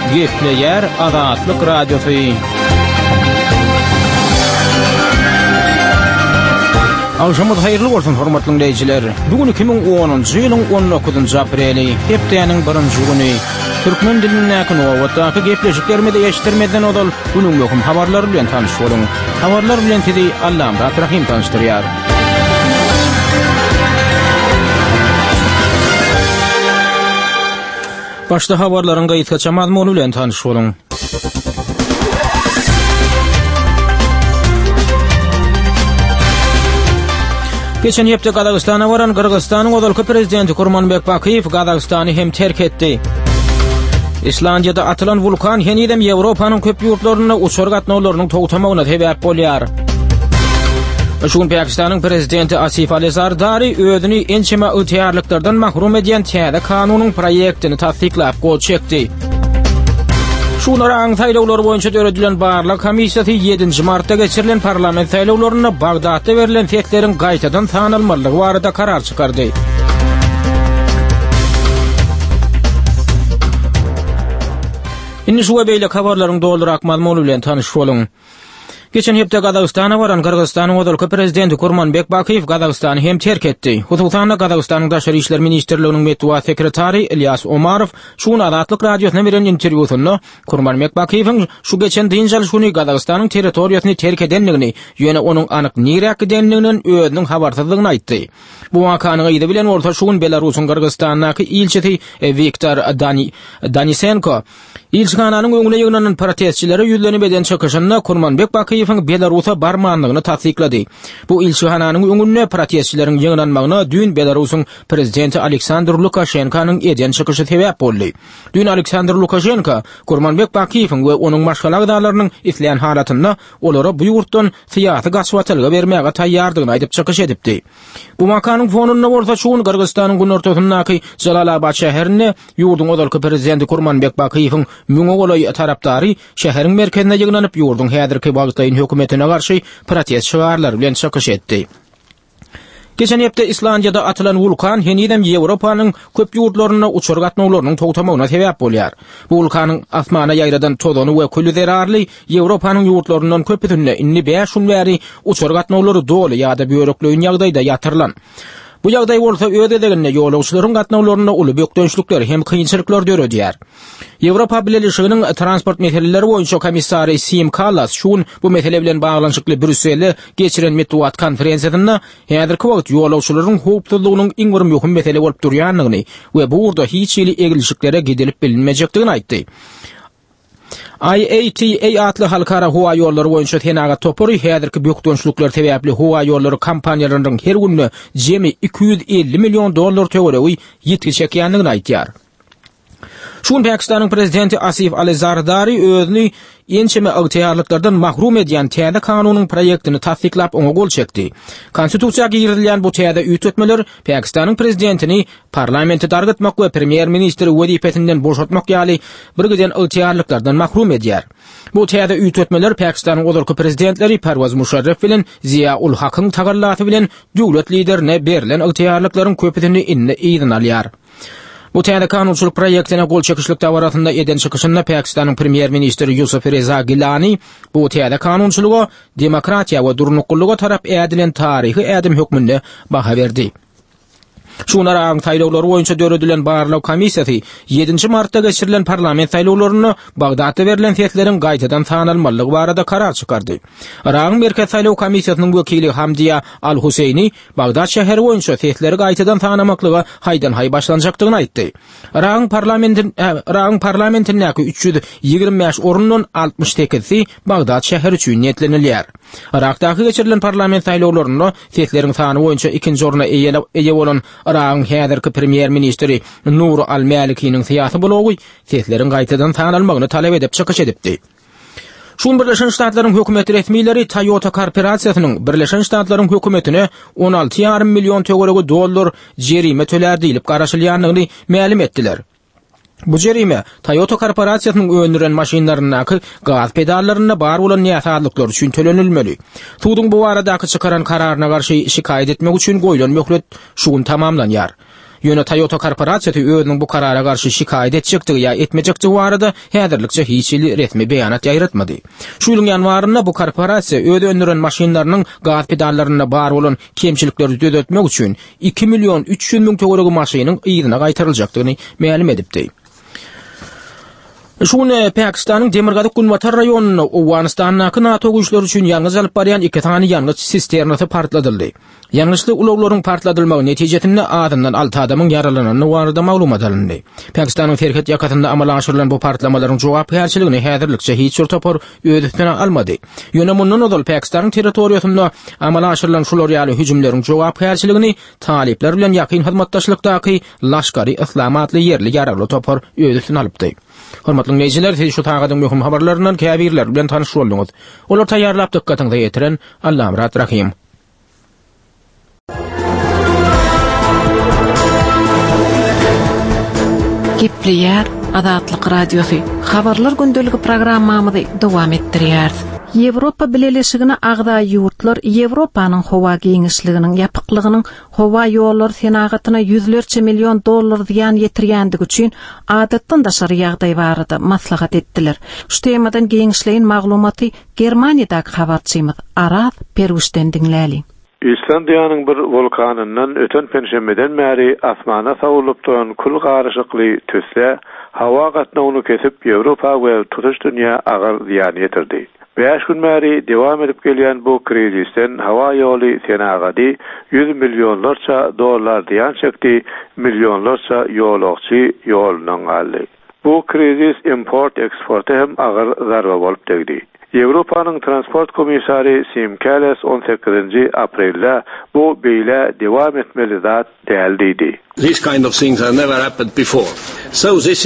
Gepleyer Azatlyk Radiosu. Akşamız hayırlı olsun hormatly dinleyijiler. Bugün 2010-njy ýylyň 19-njy apreli, hepdeýanyň 1-nji güni. Türkmen dilindäki nowatdaky gepleşiklerimi de ýeşdirmeden odal günüň möhüm habarlary bilen tanyş boluň. Habarlar bilen tedi Allam Rahim tanıştyrýar. Başda habarlaryň gaýtgaça mazmuny bilen tanyş boluň. Geçen hepde Gazagystana varan Kırgızstanyň odalky prezidenti Kurmanbek Bakiýew Gazagystany hem terk etdi. İslandiýada atylan vulkan henidem Ýewropanyň köp ýurtlaryna uçar gatnawlarynyň togtamagyna sebäp bolýar. Şuň Pakistanyň prezidenti Asif Ali Zardari özüni ençeme ýetiýärliklerden mahrum edýän täze kanunyň proýektini tasdiklap gol çekdi. Şunlara saýlawlar boýunça döredilen barlyk komissiýasy 7-nji martda geçirilen parlament saýlawlaryna Bagdatda berilen tekleriň gaýtadan tanylmalygy barada karar çykardy. Indi şu beýle habarlaryň doldurak mazmuny bilen tanyş boluň. Geçen hepde Gazagystana varan Kırgızstanyň odalky prezidenti Kurmanbek Bakiýew Gazagystany hem terk etdi. Hususan Gazagystanyň Daşary işler ministrliginiň medeniýet sekretary Ilyas Omarow şuň Azatlyk radiosyna beren interwýusynda Kurmanbek Bakiýewiň şu geçen diňjal şuny Gazagystanyň territoriýasyny terk edenligini, ýöne onuň anyk nirek edenliginden özüniň habarsyzlygyny aýtdy. Bu wakanyň ýyly bilen orta şuň Belarusyň Kırgızstandaky ilçisi Viktor Danisenko ilçihananyň öňüne ýygnanan protestçilere ýüzlenip eden çykyşynda Kurmanbek Bakiýewiň Belarusa barmanlygyny tasdiklady. Bu ilçihananyň öňüne protestçileriň ýygnanmagyna dün Belarusyň prezidenti Aleksandr Lukashenkanyň eden çykyşy sebäp boldy. Dün Aleksandr Lukashenka Kurmanbek Bakiýewiň we onuň başga agdalarynyň isleýän halatynda olara bu ýurtdan syýasy gaçwatlyga bermäge taýýardygyny aýdyp çykyş edipdi. Bu makanyň fonunda bolsa şuň Kırgızstanyň gün ortasyndaky Jalalabad şäherine ýurdun odalky prezidenti Kurmanbek Bakiýewiň Müňogolay tarapdary şäheriň merkezine ýygnanyp ýurdun häzirki Bagdatyň hökümetine garşy protest şiarlary bilen çykyş etdi. Geçen hepde İslandiýada atylan vulkan henidem Ýewropanyň köp ýurtlaryna uçar gatnawlarynyň togtamagyna sebäp bolýar. Bu vulkanyň asmana ýaýradan tozany we külli zerarly Ýewropanyň ýurtlaryndan köpüsinde inni 5 ýyl bäri uçar gatnawlary doly ýa-da börekleýän ýagdaýda ýatyrylan. Bu ýagdaý bolsa ödedegine ýolagçylaryň gatnawlaryna uly bökdönçlükler hem kynçylyklar döredýär. Ýewropa Birleşiginiň transport meseleleri boýunça komissary Siim Kallas şuň bu mesele bilen baglanşykly Brüsselde geçiren medeniýet konferensiýasynda häzirki wagt ýolagçylaryň howpsuzlygynyň iň bir möhüm mesele bolup durýanlygyny we bu urda hiç ýyly egilişliklere gidilip bilinmejekdigini aýtdy. IATA atly halkara howa ýollary boýunça tenaga topury häzirki bökdönçlükler sebäpli howa ýollary kampaniýalarynyň her günü jemi $250 million töweregi ýetişekýändigini aýtýar. Şuň Pakistanyň prezidenti Asif Ali Zardari özüni ençeme ýetiýärliklerden mahrum edýän täze kanunyň proýektini tasdiklap oňa gol çekdi. Konstitusiýaga girilýän bu täze üýtmetmeler Pakistanyň prezidentini parlamenti dargatmak we premier ministri wezipetinden boşatmak ýaly bir gizen ýetiýärliklerden mahrum edýär. Bu täze üýtmetmeler Pakistanyň odalky prezidentleri Pervez Musharraf bilen Ziya-ul Hakyň tagallaty bilen döwlet liderine berilen ýetiýärlikleriň köpüsini inne ýygyny alýar. Bu täze kanunçylyk proýektine gol çekişlik dawaratynda eden çykyşynda Pakistanyň premier ministri Yusuf Reza Gilani bu täze kanunçylyga demokratiýa we durnuklyga tarap edilen taryhy edim hökmünde baha berdi. Şunlara saýlawlary boýunça döredilen barlyk komissiýasy 7-nji martda geçirilen parlament saýlawlaryna Bagdatda berilen tekleriň gaýtadan tanylmalygy barada karar çykardy. Irak merkez saýlaw komissiýasynyň wekili Hamdiya Al-Huseyni Bagdat şäheri boýunça tekleri gaýtadan tanamaklyga haýdan haý başlanjakdygyny aýtdy. Irak parlamentindäki 325 orundan 68-si Bagdat şäheri üçin niýetlenilýär. Irakdaky geçirilen parlament saýlawlaryna tekleriň sany boýunça 2-nji oruna eýe bolan Irak'ın häzirki premier ministri Nur al-Maliki'nin syýasy blogy tekleriň gaýtadan tanylmagyny talep edip çykyş edipdi. Şuň Birleşen Ştatlaryň hökümeti resmiýetleri Toyota korporatsiýasynyň Birleşen Ştatlaryň hökümetine $16,5 milyon jerime tölerdi diýilip garaşylýanlygyny ma'lum etdiler. Bu jerime Toyota korporatsiýasynyň öňüren maşynlarynyň gaz pedallaryna bar bolan ýaşadlyklar üçin tölenilmeli. Suwdyň bu baradaky çykaran kararyna garşy şikayet etmek üçin goýulan möhlet şuň tamamlanýar. Ýöne Toyota korporasiýasy özüniň bu karara garşy şikayet etjekdigi ýa etmejekdigi barada häzirlikçe hiç resmi beýanat ýaýratmady. Şu ýylyň ýanwaryna bu korporasiýa öz öndüren maşynlarynyň gaz pedallaryna bar bolan kemçilikleri düzeltmek üçin 2 milyon 300 000 töweregi maşynyň ýygyna gaýtaryljakdygyny ma'lum edipdi. Şunu Pakistanyň Demirgazyk Gulbatar raýonuny Awganistanyň NATO güýçleri üçin ýalňyz alyp barýan 2 tane ýalňyz sisternasy partladyldy. Ýalňyzly ulaglaryň partladylmagy netijesinde adamdan 6 adamyň ýaralanyny barada maglumat alyndy. Pakistanyň Ferhat ýakatynda amala aşyrylan bu partlamalaryň jogapkärçiligini häzirlikçe hiç bir topar öz üstüne almady. Ýöne mundan odal Pakistanyň territoriýasynda amala aşyrylan şular ýaly hüjümleriň jogapkärçiligini talipler bilen ýakyn hyzmatdaşlykdaky Laşgary Islam adly ýerli ýaragly topar öz üstüne alypdy. Hormatly dinleyijiler, siz şu tagadyň möhüm habarlaryndan käbirler bilen tanyş bolduňyz. Olar taýýarlap dikkatyňizi ýetiren Allahym rahim. Gepleýär Azatlyk radiosu. Habarlar gündeligi programmamyzy dowam etdirýär. Ýewropa Birleşigine agda ýurtlar Ýewropanyň howa geňişliginiň ýapyklygynyň howa ýolları senagatyna $100 milyon diýan ýetirýändigi üçin adatdan daşary ýagdaý barada maslahat etdiler. Şu temadan geňişleýin maglumaty Germaniýadaky habarçymyz Aras Peruşden dinläli. İslandiýanyň bir volkanyndan öten penşembeden bäri asmana sawulyp duran kul garaşykly tösle hawa gatnawyny kesip Ýewropa we tutuş dünýä agar ziýan ýetirdi. 5 gün bäri dewam edip gelýän bu krizisten hawa ýoly senagady $100 milyonlarça dollar diýen çekdi, milyonlarça ýolagçy ýolunyň aldy. Bu krizis import-eksporta hem agar zarba bolup degdi. Ýewropanyň transport komissary Sim Kallas 18 aprelde bu beýle dewam etmeli zat däldi. These kind of things have never happened before. So this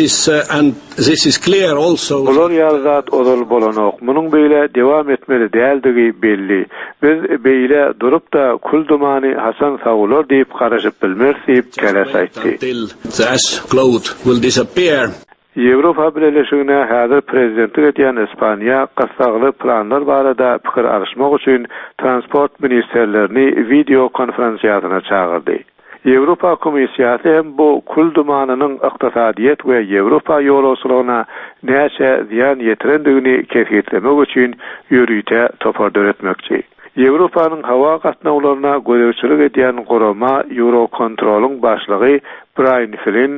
is clear also. Bular ýazat odal bolanok. Munyň beýle dewam etmeli däldigi belli. Biz beýle durup da kul dumany Hasan Sawular diýip garaşyp bilmersip Kallas aýtdy. The ash cloud will disappear. Ýewropa Birleşigine häzir prezidentlik edýän Ispaniýa gassagly planlar barada pikir arşmak üçin transport ministerlerini video konferensiýasyna çağırdy. Ýewropa Komissiýasy hem bu kul dumanynyň ykdysadyýet we Ýewropa ýolagçylygyna näçe ziýan ýetirendigini kesgitlemek üçin ýürüýte topar döretmekçi. Ýewropanyň hawa gatnawlaryna gözegçilik edýän gorama Eurocontrol'un başlygy Brian Flynn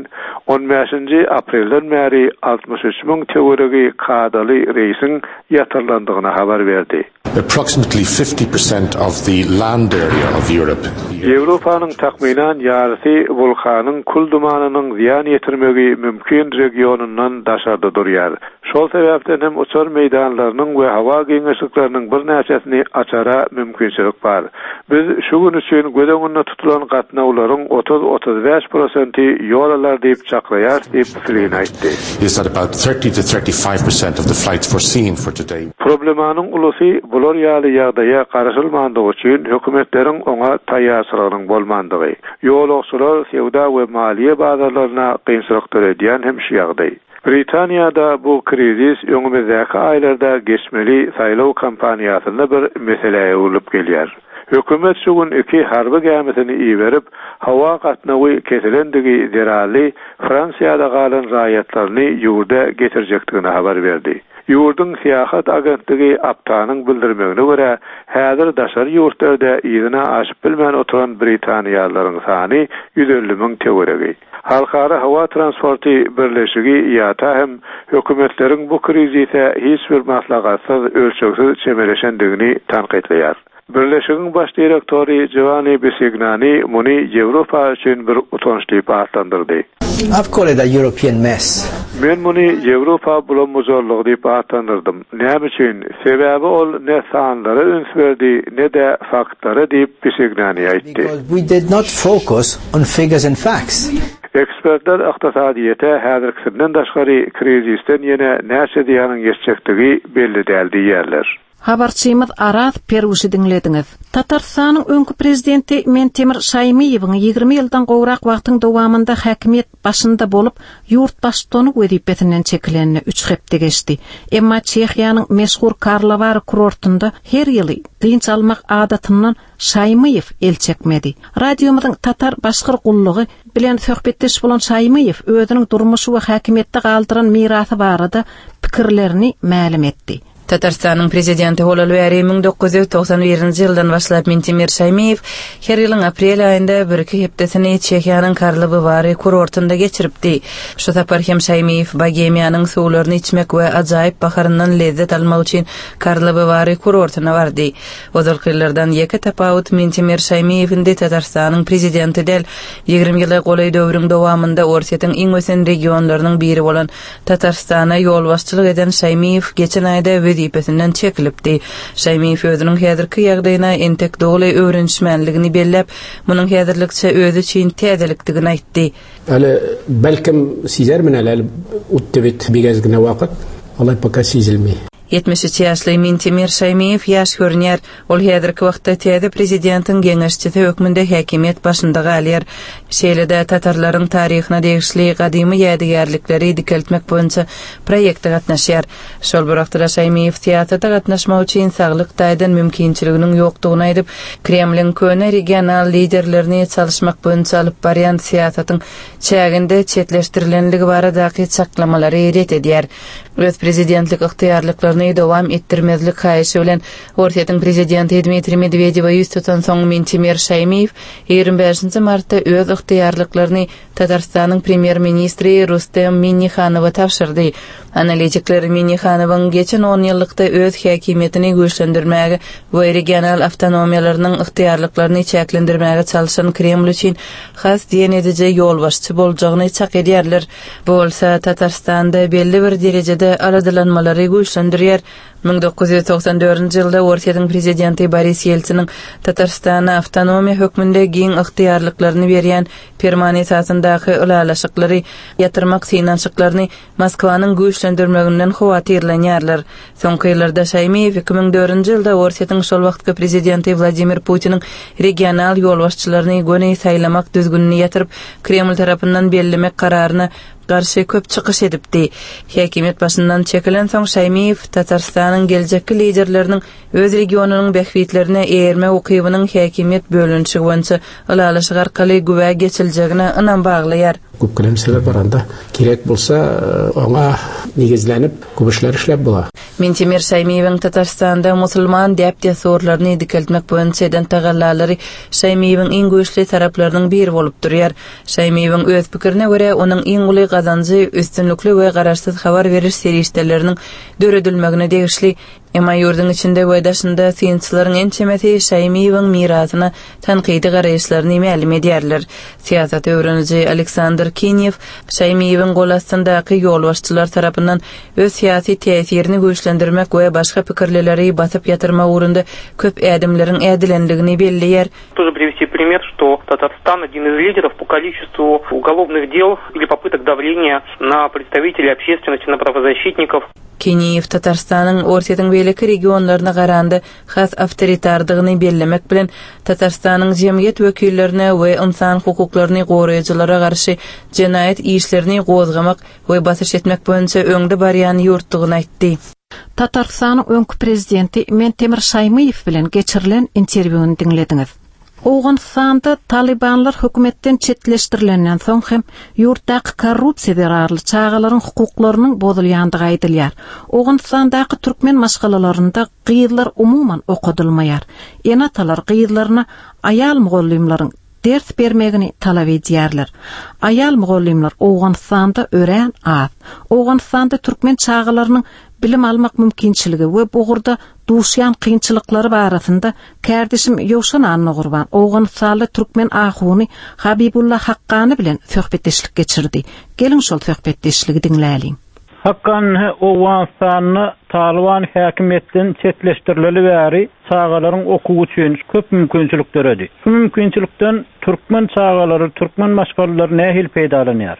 15 aprelden bäri 63 000 töweregi kadaly reisin ýatyrlandygyny habar berdi. Approximately 50% of the land area of Europe. Ýewropanyň takminan ýarysy volkanyň kul dumanynyň ziýan ýetirmegi mümkin regionundan daşarda durýar. Şol sebäpden hem uçar meýdanlarynyň we hawa geňişlikleriniň bir näçesini açara mümkinçilik bar. Biz şu gün üçin gödeňinde tutulan gatnawlaryň 30-35% ýolalar diýip çakraýar diýip Flynn aýtdy. Is that about 30 to 35% of the flights foreseen for today? Problemanyň ulusy bular ýaly ýagdaýa garaşylmandygy üçin hökümetleriň oňa taýýarçylygynyň bolmandygy. Ýolagçylar sewda we maliýe bazarlaryna gynçylyk töredýän hem şu ýagdaý. Britaniýada bu krizis öňümüzdäki aýlarda geçmeli saýlaw kampaniýasynda bir mesele bolup gelýär. Hökümet şu gün 2 harby gemisini iýerip, hawa gatnawy kesilendigi derali Fransiýada galan raýatlaryny ýurda getirjekdigini habar berdi. Ýurdun siýahat agentligi aptanyň bildirmegine görä, häzir daşary ýurtlarda ýygyna aşyp bilmän oturan Britaniýalylaryň sany 150 000 töweregi. Halkara hawa transporty birleşigi ýa-da hem hökümetleriň bu krizise hiç bir maslahatsyz ölçeksiz çemeleşendigini tanqidleýär. Birleşigiň baş direktori Giovanni Bisignani muny Ýewropa üçin bir utanç diýip atlandyrdy. I've called it a European mess. Men muny Ýewropa bulanmazarlygy diýip atlandyrdym. Näme üçin? Sebäbi ol ne sanlary üns berdi, ne de faktlary diýip Bisignani aýtdy. Because we did not focus on figures and facts. Ekspertler ykdysadyýete häzirkinden daşgary krizisten ýene näçe diýanyň geçjekdigi belli däl diýerler. Habarçymyz Araz Perusi dinlediňiz. Tatarstanyň öňkü prezidenti Mentemir Şaýmyýewiň 20 ýyldan gowrak wagtyň dowamında häkimiýet başynda bolup, ýurt başçylygy wezipetinden çekilenine 3 hepde geçdi. Emma Çehiýanyň meşhur Karlovar kurortunda her ýyly dynç almak adatyndan Şaýmyýew el çekmedi. Radiomyzyň tatar başgyr gullugy bilen söhbetdeş bolan Şaýmyýew özüniň durmuşy we häkimiýetde galdyran mirasy barada pikirlerini ma'lum etdi. Tatarstanyň prezidenti bolal bäri 1991-nji ýyldan başlap Mentemir Şaýmyýew her ýylyň aprel aýynda bir-iki hepdesini Çehiýanyň Karlovy kurortunda geçiripdi. Şu sapar hem Şaýmyýew Bogemiýanyň suwlaryny içmek we ajaýyp baharyndan lezzet almak üçin Karlovy kurortuna bardy. Ozalkyllardan ýeke tapawut Mentemir Şaýmyýewiň Tatarstanyň prezidenti del 20 ýyly golay döwrüň dowamında Orsiýetiň iň ösen regionlarynyň biri bolan Tatarstana ýol başçylyk eden Şaýmyýew geçen aýda wezipetinden çekilipdi. Şaýmyýew özüniň häzirki ýagdaýyna entek doly öwrenişmenligini bellep, munyň häzirlikçe özü üçin täzelikdigini aýtdy. Ala belkim sizermin ala utdebet bigezgine wagt, Allah paka sizilmi. 73 ýaşly Mentemir Şaýmyýew ýaş görnýär. Ol häzirki wagtda täze prezidentiň geňeşçisi hökmünde häkimiýet başynda galýar. Şeýlede tatarlaryň taryhyna degişli gadymy ýadygarlykları dikeltmek boýunça proýekde gatnaşýar. Şol bir wagtda Şaýmyýew teatrda gatnaşmak üçin saglyk daýdan mümkinçiliginiň ýokdugyny aýdyp, Kremliň köne regional liderlerini çalışmak boýunça alyp barýan siýasatyň çäginde çetleşdirilenligi baradaky çaklamalary ret edýär. Öz prezidentlik yktyýarlyklaryny dowam etdirmezlik haýyşy bilen Orsiýetiň prezidenti Dmitri Medvedew ýüz tutan soň Mentemir Şaýmyýew 25 martda öz yktyýarlyklaryny Tatarstanyň premier ministri Rustem Minnihanowa tapşyrdy. Analitikler Minnihanowyň geçen 10 ýyllykda öz häkimiýetini güýçlendirmäge we regional awtonomiýalarynyň yktyýarlyklaryny çäklendirmäge çalışan Kreml üçin has diýen edije ýol başçy boljagyny çak edýärler. Bu bolsa Tatarstanda belli bir derejede aradylanmalary güýçlendirýär. 1994-nji ýylda Orsiýetiň prezidenti Boris Yeltsin Tatarstana awtonomiýa hökmünde giň yktyýarlyklaryny berýän permanentasyndagı ulalaşyklary ýatyrmak synançyklaryny Moskwanyň güýçlendirmeginden howatyrlanýarlar. Soňky ýyllarda Şaýmyýew 2004-nji ýylda Orsiýetiň şol wagtky prezidenti Vladimir Putiniň regional ýol başçylaryny göni saýlamak düzgünini ýatyryp Kreml tarapyndan bellemek kararyna garşy köp çykyş edipdi. Häkimiýet başyndan çekilen soň Şaýmyýew Tatarstanyň geljekki liderleriniň öz regionunyň behwitlerine eýerme ukybynyň häkimiýet bölünşigi boýunça ulalaşyk arkaly güwe geçiljegine ynam baglaýar. Köpkülem sebep baranda kerek bolsa ona nigizlenip köp işler işlep bolar. Mentemir Şaýmyýewiň Tatarstanda musulman däpde sorlaryny dikeltmek boýunça eden tagallalary Şaýmyýewiň iň güýçli taraplarynyň biri bolup durýar. Şaýmyýewiň öz pikirine görä onuň iň uly gazanjy üstünlikli we garaşsyz habar beriş serişdeleriniň döredilmegine degişli Emma ýurdun içinde we daşynda synçylaryň ençemeti Şaýmyýewiň mirasyna tanqidi garaýşlaryny ma'lum edýärler. Siýasat öwreniji Aleksandr Kinyev Şaýmyýewiň golasyndaky ýol başçylar tarapyndan öz syýasy täsirini güýçlendirmek we başga pikirleri basyp ýatyrmak urunda köp ädimleriň ädilenligini belleýär. Тоже привести пример, что Татарстан один из лидеров по количеству уголовных дел или попыток давления на представителей общественности, на правозащитников. Kinyev Tatarstanyň Orsiýetiň beýleki regionlaryna garanda has awtoritardygyny bellemek bilen Tatarstanyň jemgyýet wekillerine we insan hukuklaryny goraýjylara garşy jenaýat işlerini gozgamak we basyş etmek boýunça öňde barýan ýurtdygyny aýtdy. Tatarstanyň öňkü prezidenti Mentemir Şaýmyýew bilen geçirilen interwýuny dinlediňiz. Awganistanda Talibanlar hökümetden çetleşdirilenden soň hem ýurtdaky korrupsiýa zararly çağalaryň hukuklarynyň bozulýandygy aýdylýar. Awganistandaky türkmen maşgalalarynda gyýylar umuman okudylmaýar. Enatalar gyýylaryna aýal mugallimlaryň ders bermegini talap edýärler. Aýal mugallimler Awganistanda ören az. Awganistanda türkmen çağalarynyň bilim almak mümkinçiligi we bugurda duşyan kynçylyklary barasynda kärdeşim Ýowşan Anna Gurban Awganistanly türkmen ahuny Habibullah Haqqany bilen söhbetdeşlik geçirdi. Gelin şol söhbetdeşligi dinläliň. Haqqany Awganistanyny Taliban häkimiýetinden çetleşdirileli bäri çağalaryň okuw üçin köp mümkinçilikler edi. Şu mümkinçilikden türkmen çağalary, türkmen maşgallary nähil peýdalanýar? Uruş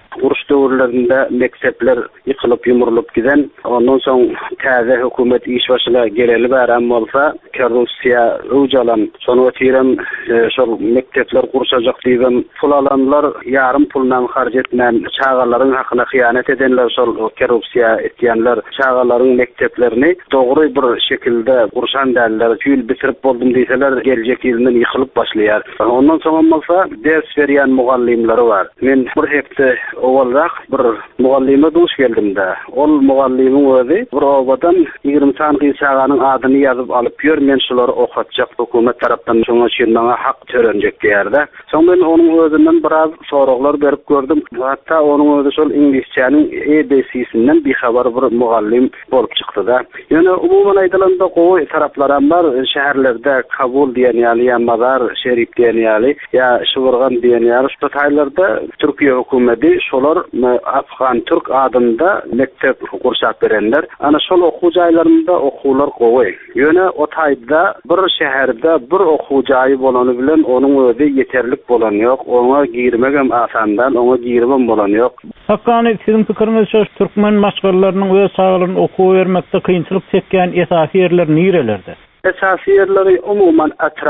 döwürlerinde mektepler yıkılıp yumurulup giden, ondan soň täze hökümet iş başına geleli bären bolsa, korrupsiýa öwjalan, şonu ötürem şol mektepler gurşajak diýen pul alanlar yarım puldan harç etmän çağalaryň hakyna hyýanet edenler, şol korrupsiýa etýänler çağalaryň mekteplerini dogry bir şekilde gurşan däller, tüýül bitirip boldum diýseler, geljek ýylyň ýykylyp başlaýar. Ondan soň bolsa ders berýän mugallimler var. Men bir hepde owalrak bir mugallime duş geldim-de. Ol mugallimiň özi bir obadan 20 sanky çağanyň adyny ýazyp alyp ýör, men şolary okatjak hökümet tarapdan şoňa şeýle hak törenjek diýerde. Soň men onuň özünden biraz soraglar berip gördüm. Hatta onuň özü şol ingilisçäniň EBC-sinden bir habar bir mugallim bolup çykdy-da. Ýöne umumyň aýdylanda gowy taraplar bar, şäherlerde Kabul diýen ýaly, Mazar Şerif diýen ýaly, ýa Şuwurgan diýen ýaly şu taýlarda Türkiýe hökümeti şolar Afgan Türk adında mektep gurşap berenler. Ana şol okuw jaýlarynda okuwlar gowy. Ýöne o taýda bir şäherde bir okuw jaýy bolany bilen onuň özi yeterlik bolan ýok. Ona girmek hem asandan, ona girmem bolan ýok. Hakkany sizin pikiriňizçe türkmen maşgullarının öz sagalyny okuw bermekde kynçylyk çekýän esasy ýerler nirelerdi? Esasy ýerleri umuman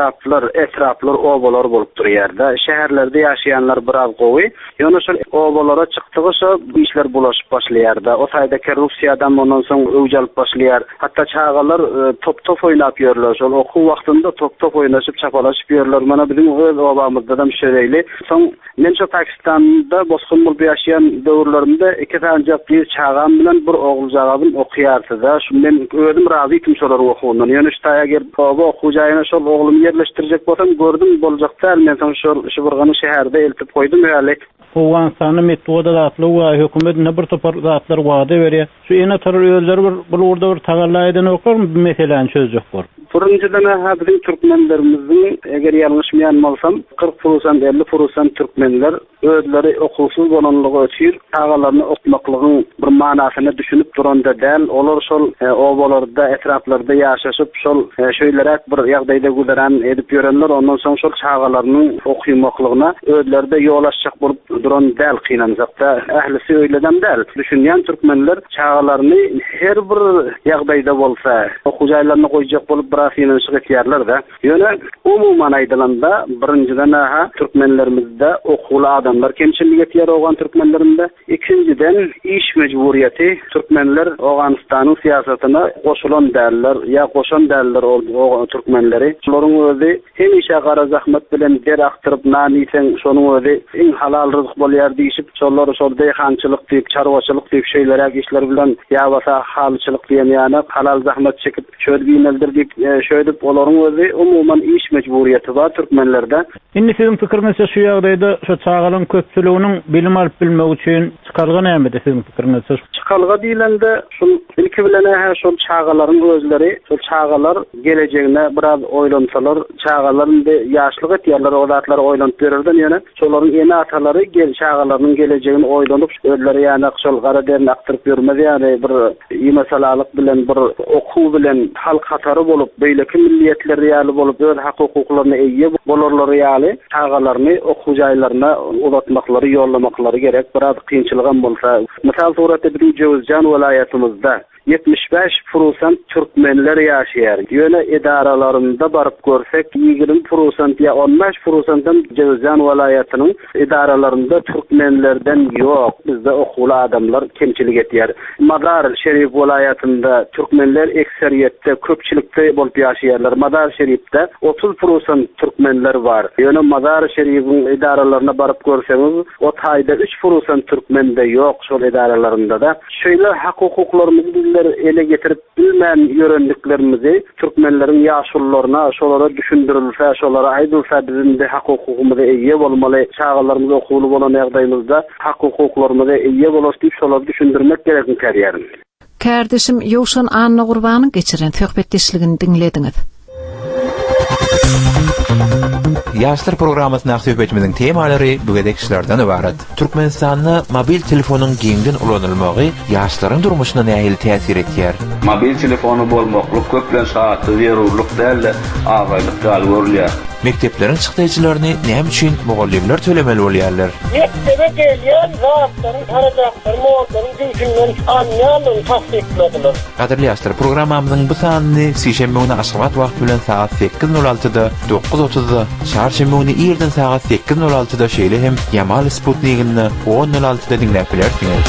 etraplar obalar bolup durýar-da. Şäherlerde ýaşaýanlar biraz gowy. Ýöne şol obalara çykdygyça işler bulaşyp başlaýar-da. O taýda korrupsiýadan ondan soň öwjalyp başlaýar. Hatda çağalar top oýnap ýörler. Şol okuw wagtynda top oýnaşyp çapalaşyp ýörler. Mana bizim öz obamyzda da şeýle. Soň men şu Pakistanda bosgun bolup ýaşaýan döwürlerimde iki tanjak bir çağam bilen bir ogul jagabym okuýardy-da. Şu men özüm razy kim şolary okuwundan. Ýöne eger baba okuw jaýyna şol oglumy yerleşdirjek bolsam gördüm boljakda men soň şol Şuwurgany şäherde eltip goýdum ýaly. Owgansany metoda zatly we hökümet ne bir topar zatlar wada berýär. Şu ene tarar özleri bir urda bir tagallaýdan okar meseleni çözjek bor. Birinjiden bizim türkmenlerimiziň eger ýalňyşmaýan bolsam 40% 50% türkmenler özleri okuwsuz bolanlygy üçin tagalaryny okmaklygyň bir manasyny düşünüp duranda däl. Olar şol obalarda etraplarda ýaşaşyp şol şöýlerek bir ýagdaýda güdären edip ýörenler, ondan soň şol çağalarynyň okuýmaklygyna özlerinde ýol açjak bolup duran däl kynanjakda. Ählisi öýledem däl. Düşünýän türkmenler çağalaryny her bir ýagdaýda bolsa okuw jaýlaryna goýjak bolup biraz ýynaşyk etýärler-de. Ýöne umuman aýdylanda birinciden türkmenlerimizde okuwly adamlar kemçilik etýär ogan türkmenlerinde. Ikinciden iş mejburiýeti türkmenler Awganystanyň siýasatyna goşulan däller ýa goşan däller o türkmenleri. Şolaryň özi hem işe gara zahmet bilen der aktyryp nan ýesen şonuň özi iň halal ryzyk bolýar diýip şolary şol deýhançylyk diýip, çarwaçylyk diýip şeýlerek işler bilen ýa-da halçylyk diýen ýa-da halal zahmet çekip şöyle biýmeldir şöýdip olaryň özi umuman iş mejburiýeti bar türkmenlerde. Indi sizin pikiriňizçe şu ýagdaýda şu çağalyň köpçüliginiň bilim alyp bilmek üçin çykalgy näme sizin pikiriňizçe? Çykalgy diýilende şol ilki bilen şol çağalaryň özleri, şol çağalar gelejegine biraz oýlansalar, çağalaryň ýaşlyk etýärler, o zatlar oýlanyp bererden ýöne şolaryň ene atalary çağalaryň gelejegini oýlanyp özleri ýa-da şol gara derini aktyryp ýörmedi, ýa-da bir ýa-masalalyk bilen bir okuw bilen halk hatary bolup, beýleki milliýetler ýaly bolup, öz hak hukuklaryna eýe bolarlary ýaly çağalaryny okuw jaýlaryna uzatmaklary, ýollamaklary gerek. Biraz kynçylygam bolsa, misal suratda bizim Jowzjan welaýatymyzda 75% türkmenler ýaşaýar. Ýöne idaralarynda baryp görsek 20% ýa 15%dan Jowzjan welaýatynyň idaralarynda türkmenlerden ýok. Bizde okuwly adamlar kemçilik etýär. Mazar Şerif welaýatynda türkmenler ekseriýetde köpçilikde bolup ýaşaýarlar. Mazar Şerifde 30% türkmenler bar. Ýöne Mazar Şerifiň idaralaryna baryp görseňiz, o taýda 3% türkmende ýok şol idaralarynda da. Şeýle hak hukuklarymyzy ele getirip bilmän ýörenliklerimizi türkmenleriň ýaşullaryna şolara düşündirilse, şolara aýdylsa bizim de hak hukukymyza eýe bolmaly, çağalarymyz okuwly bolan ýagdaýymyzda hak hukuklarymyza eýe bolýar, şolary düşündirmek gerek ýerler. Kardeşim Ýowşan Anna Gurbanyň geçiren söhbetdeşligini dinlediňiz. Yaşlar programmasyna söhbetimizin temalary bu gedekçilerden ibaret. Türkmenistanda mobil telefonun giňden ulanylmagy yaşlaryň durmuşyna nähili täsir etýär? Mobil telefonu bolmakluk köplen saatly zerurluk däl, awalyk gal görülýär. Mektepleriň çykdyjylaryny näme üçin mugallimler tölemeli bolýarlar? Mektebe gelýän zatlaryň harajaklaryny, mollaryň düşünýän anýalyny tasdikladiler. Gaderli yaşlar programmamyzyň bu sanyny şeşembe güni aşgabat wagt bilen saat 8:06-da, 9:30-da, çarşembe güni ýerden saat 8:06-da şeýle hem Yamal Sputnik'ini 10:06-da dinläp bilersiňiz.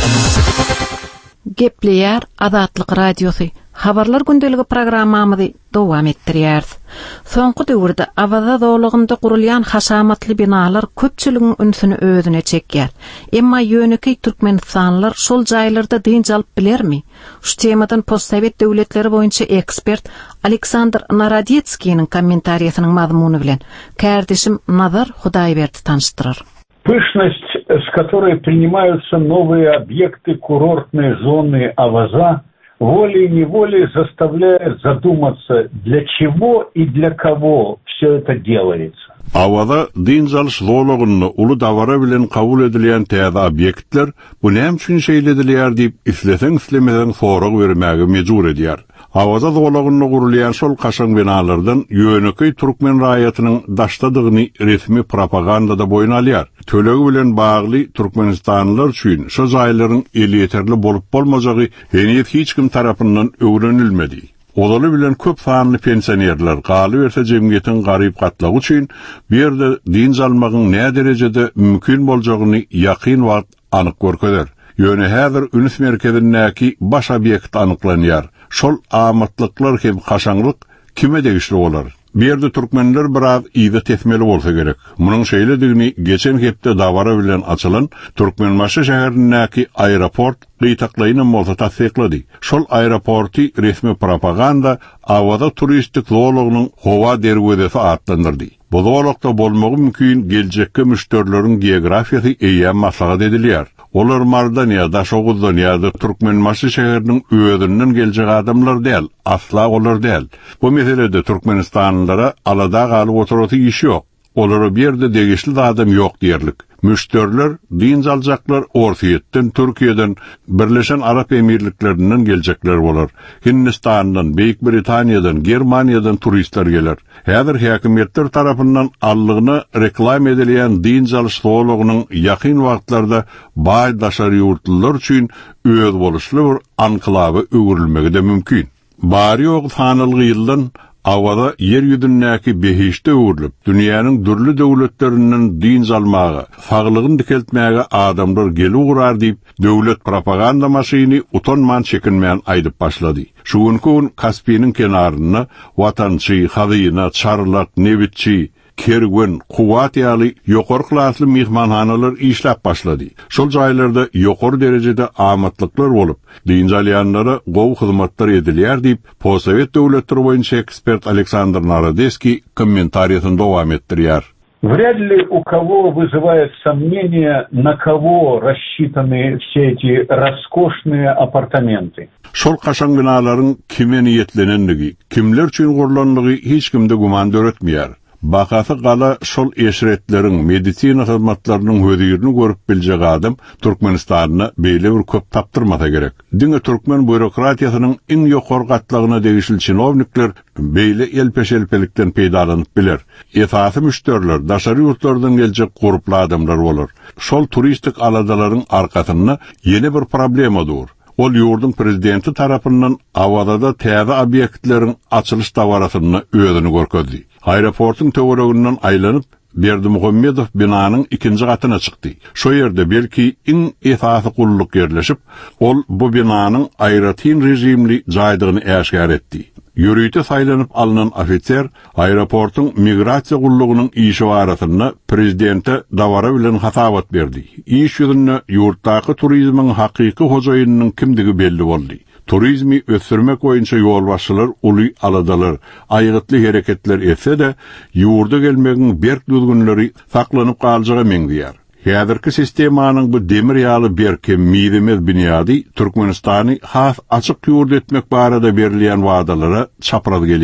Gepleýär Azatlyk Radiosu. Habarlar gündeligi programmamyzy dowam etdirýär. Soňky döwürde awaza dowlugynda gurulýan haşamatly binalar köpçüligiň ünsüni özüne çekýär. Emma ýöneki türkmenistanlylar şol jaýlarda dinç alyp bilermi? Şu temadan postsovet döwletleri boýunça ekspert Aleksandr Narodetskiň kommentariýasynyň mazmuny bilen kärdeşim Nazar Hudaýberdi tanıştyrar. Пышность, с которой принимаются новые объекты курортной зоны Аваза, волей-неволей заставляет задуматься, для чего и для кого все это делается. Avada dinzal şloğluğunu ulu davara bilen kabul edilen täze obyektler bu näme üçin şeýledilýär diýip islemeden sorag bermäge mejbur edýär. Avada şloğluğunu gurulýan şol kaşaň binalardan ýöneki türkmen raýatynyň daşladygyny resmi propagandada boýun alýar. Tölegi bilen bagly türkmenistanlylar üçin şu jaýlaryň eli ýeterli bolup bolmajagy henüz hiç kim tarapyndan öwrenilmedi. Olaly bilen köp sanly pensionerler galy berse jemgyýetiň garyp gatlagy üçin bir ýerde din almagyň näme derejede mümkin boljagyny ýakyn wagt anyk görkezler. Ýöne häzir Ünüs merkezindäki baş obyekt anyklanýar. Şol amatlyklar hem haşaňlyk kime degişli bolar? Bir ýerde türkmenler biraz ýygy tesmeli bolsa gerek. Munyň şeýledigini geçen hepde dawara bilen açylan Türkmenbaşy şäherindäki aeroport gytaklaýyny bolsa tasdiklady. Şol aeroporty resmi propaganda awada turistik zowlugynyň howa derwedesi atlandyrdy. Bu zowlukda bolmagy mümkin geljekke müşterilerin geografiýasy eýen maslahat edilýär. Olar Mardaniýa, Daşoğuzdan ýa-da Türkmenbaşy şäheriniň öýünden geljek adamlar däl, asla olar däl. Bu meselede Türkmenistanlylara alada galyp oturýan iş ýok. Olara bir ýerde degişli adam ýok diýerlik. Müşteriler, din aljaklar Orsiýetden, Türkiýeden, Birleşen Arap Emirliklerinden geljekler bolar. Hindistandan, Beýik Britaniýadan, Germaniýadan turistler geler. Häzir häkimetler tarapyndan allygyny reklam edilýän din alşygynyň ýakyn wagtlarda baý daşary ýurtlylar üçin öz boluşly bir anklawy öwrülmegi de mümkin. Bary ýok sanalgy ýyldan awada yer ýüzündäki behişde öwrülip, dünýäniň dürli döwletlerinden din almagy, saglygyny dikeltmäge adamlar gelip gurar diýip, döwlet propaganda maşyny utanman çekinmän aýdyp başlady. Şu gün Kaspiýanyň kenaryna watançy, hadyna, çarlak, nebitçi, kergen, kuwat ýaly ýokary klasly mehmanhanalar işläp başlady. Şol jaýlarda ýokary derejede amatlyklar bolup, din alýanlara gowy hyzmatlar edilýär diýip, postsovet döwletleri boýunça ekspert Aleksandr Narodetski kommentariýasyny dowam etdirýär. Вряд ли у кого вызывает сомнение, на кого рассчитаны все эти роскошные апартаменты. Şol kaşaň binalaryň kime niýetlenendigi, kimler üçin gurulandygy hiç kimde guman döretmeýär. Bakasy gala şol eşretleriň medisina hyzmatlarynyň hödüýürini görüp biljek adam Türkmenistanyna beýle bir köp tapdyrmasa gerek. Diňe türkmen bürokratiýasynyň iň ýokary gatlagyna degişli çinownikler beýle elpeşelpelikden peýdalanyp biler. Esasy müşteriler daşary ýurtlardan geljek guruply adamlar bolar. Şol turistik aladalaryň arkasynda ýeni bir problema dur. Ol ýurdun prezidenti tarapyndan awada täze obýektleriň açylyş dawarasyny özüni görkezdi. Aeroportun töwereginden aýlanyp Berdimuhammedow binanyň ikinji gatyna çykdy. Şo ýerde belki iň esasy gulluk ýerleşip, ol bu binanyň aýratin rejimli jaýdygyny äşgär etdi. Ýürüýte saýlanyp alynan ofitser aeroportun migrasiýa gullugynyň işi barasyna prezidente dawara bilen hasabat berdi. İş ýüzünde ýurtdaky turizmiň hakyky hojaýynynyň kimdigi belli boldy. Turizmi ösürmek boýunça ýolbaşçylar uly aladalar, aýgytly hereketler etse de ýurda gelmegiň berk düzgünleri saklanyp galjagy meňdiýär. Häzirki sistemanyň bu demir ýaly berke miýdemez binýady Türkmenistany has açyk ýurda etmek barada berilýän wadalara çapraz gelýär.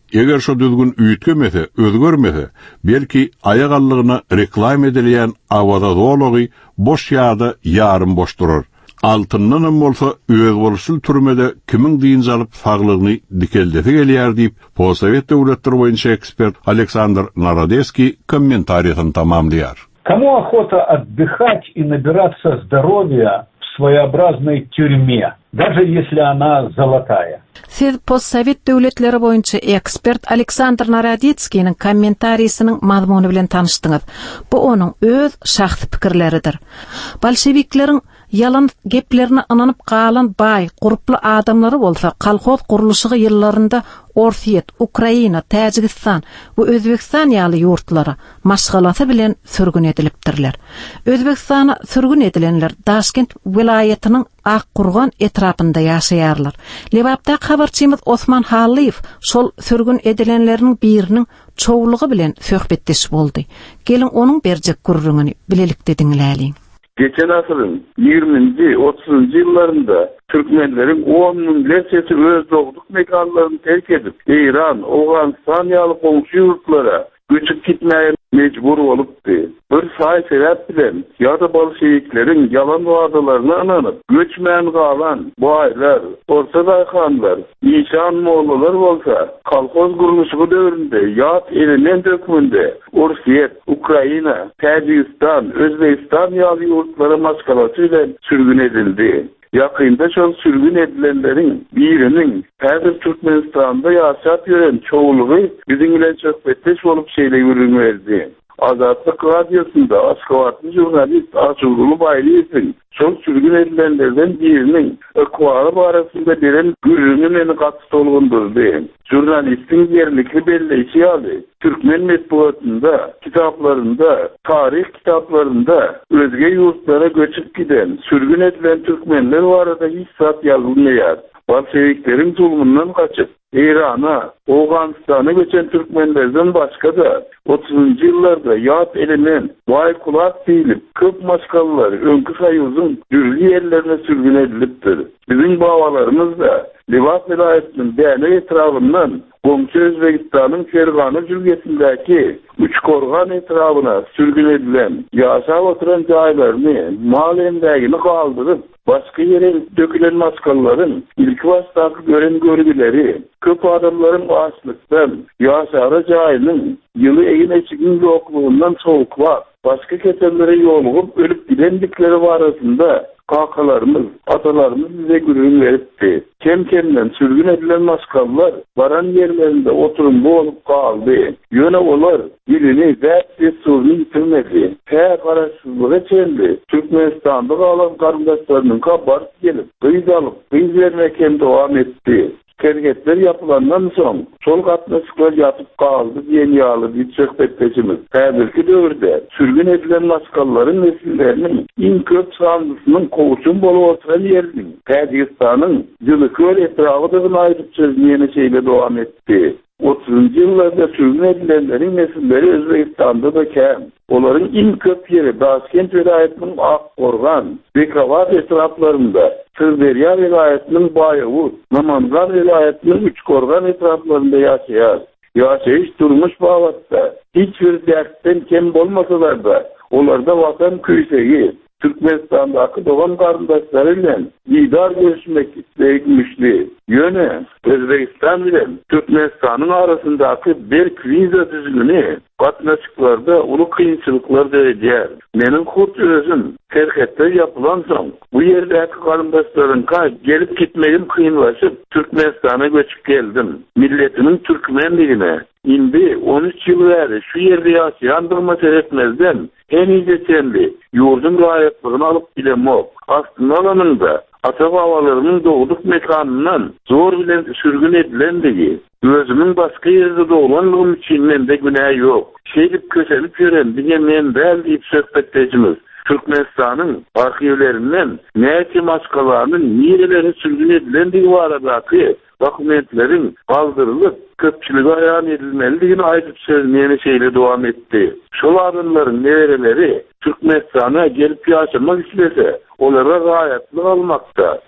Eger şo düzgün üýtgemese, özgörmese, belki ayagallygyna reklam edilen awada dology boş ýa-da ýarym boş durar. Altyndan bolsa öz boluşul türmede kimin diýinçe alyp saglygyny dikeldese gelýär diýip Possovet döwletleri boýunça ekspert Aleksandr Narodeski kommentariýasyny tamamlaýar. Кому охота отдыхать и набираться здоровья в своеобразной тюрьме, даже если она золотая? Siz Possovet döwletleri boýunça ekspert Aleksandr Narodetskiň kommentariýasynyň mazmuny bilen tanışdyňyz. Bu onuň öz şahsy pikirleridir. Bolşevikleriň yalan geplerini ananyp galan bay, guruply adamlary bolsa, kolhoz guruluşy ýyllarynda Orsiýet, Ukraina, Täjikistan we Özbekistan ýaly ýurtlara maşgalasy bilen sürgün edilipdirler. Özbekistana sürgün edilenler Daşkent vilayetiniň Akqurgan etrapynda ýaşaýarlar. Lebapda habarçymyz Osman Haliýew şol sürgün edilenleriniň biriniň çoğulugy bilen söhbetdeş boldy. Gelin onuň berjek gurrungyny bilelikde diňläliň. Geçen asırın 20. 30. yıllarında Türkmenlerin 10.000 lersesi öz doğduk mekanlarını terk edip İran, Afganistan ýaly komşu yurtlara göçüp gitmeye mecbur olupdy. Bir say sebep bilen ýa-da bolşeviklerin yalan wagdalaryna inanyp göçmän galan baýlar, orta daýhanlar, nişan mollalar bolsa, kolhoz guruluşy döwründe ýat element döküminde Orsiýet, Ukraina, Täjikistan, Özbekistan ýaly ýurtlara maşgalasy bilen sürgün edildi. Yakında şol sürgün edilenlerin birinin häzir Türkmenistanda ýaşap ýören çoğulugy biziň bilen söhbetdeş bolup şeýle ýürüňerdi. Azatlyk radiosunda Aşgabatly jurnalist Aşurulu Baýlyň şol sürgün edilenlerden birinin ökwary barasynda beren gürrüňi meni gaty tolgundurdy. Jurnalistiň ýerlikli belleýişi ýaly Türkmen medeniýetinde, kitaplarında, tarih kitaplarında özge ýurtlara göçüp giden, sürgün edilen Türkmenler barada hiç zat ýazylmaýar. Bolşeviklerin zulmündan kaçıp İran'a, Afganistan'a göçen Türkmenlerden başka da 30. yıllarda yat element, vay kulak deyilip, köp maşgallar, önkü sayuzun dürlü yerlerine sürgün ediliptir. Bizim babalarımız da Livat vilayetinin değerli etrafından komşu Özbekistan'ın Fergana cülgesindeki Üçkorgan etrafına sürgün edilen, yaşa oturan caylarını, mal endegini kaldırıp, başka yere dökülen maskalların ilk baştaki gören görgüleri, köp adamların açlıktan, yaşarı cayının yılı egin eçikin yokluğundan soğuklar, başka kesenlere yolup ölüp gidendikleri varasında kakalarımız, atalarımız bize gürün veripti. Kemkenden sürgün edilen maskallar varan yerlerinde oturumlu olup kaldı. Yöne olar dilini dertli sorunu yitirmedi. He karasızlığa çeldi. Türkmenistan'da kalan kardeşlerinin kabartı gelip kıyız alıp kıyız vermekten devam etti. Tergetler yapılandan son sol katnaşıklar yatıp kaldı diyen yağlı bir söhbetleşimiz. Häzirki döwürde sürgün edilen maskalların nesillerinin in köp sanlısının kovuşun bolu oturan yerinin Täjikistanyň Jylyköl etrafydygyny aýdyp sözleýän şeýle dowam etdi. 30. yıllarda sürgün edilenlerin nesilleri Özbekistan'da da kem. Onların in köp yeri Daşkent vilayetinin Akqorgan, Bekawat etraflarında, Sırderya vilayetinin Baýawut, Namangan vilayetinin Üçkorgan etraflarında ýaşaýar. Ýaşaýyş durmuş bagatda, hiçbir dertten kem bolmasalar da, onlarda vatan küýsegi, Türkmenistan'daki doğan kardeşleri ile lidar görüşmek isteymişti. Yöne Özbekistan ile Türkmenistan'ın arasındaki bir kriza düzgünü katnaşıklarda ulu kıyınçılıklar dereceğer. Menin kurt özüm terketler yapılan son bu yerdeki kardeşlerin gelip gitmeyim kıyınlaşıp Türkmenistan'a göçüp geldim. Milletimin Türkmenliğine indi 13 yıl verdi. Şu yerde yaşayandırma seretmezden en iyi geçenli yurdun rahatlığını alıp bilemok. Aslında alanında ata-babalarının doğduk mekanından zor bilen sürgün edilendiği, özümün başka yerde doğulanlığım için mende günah yok. Şeylip köselip yören binemeyen bel deyip söhbetleşimiz. Türkmenistan'ın arşivlerinden neyse maskalarının nireleri sürgün edilendiği var aradaki dokumentlerin kaldırılıp köpçülüğü ayağın edilmeliğini ayıp sözleyene şeyle devam etti. Şol adamların nereleri Türkmenistan'a gelip yaşamak istese onlara gayetli almakta.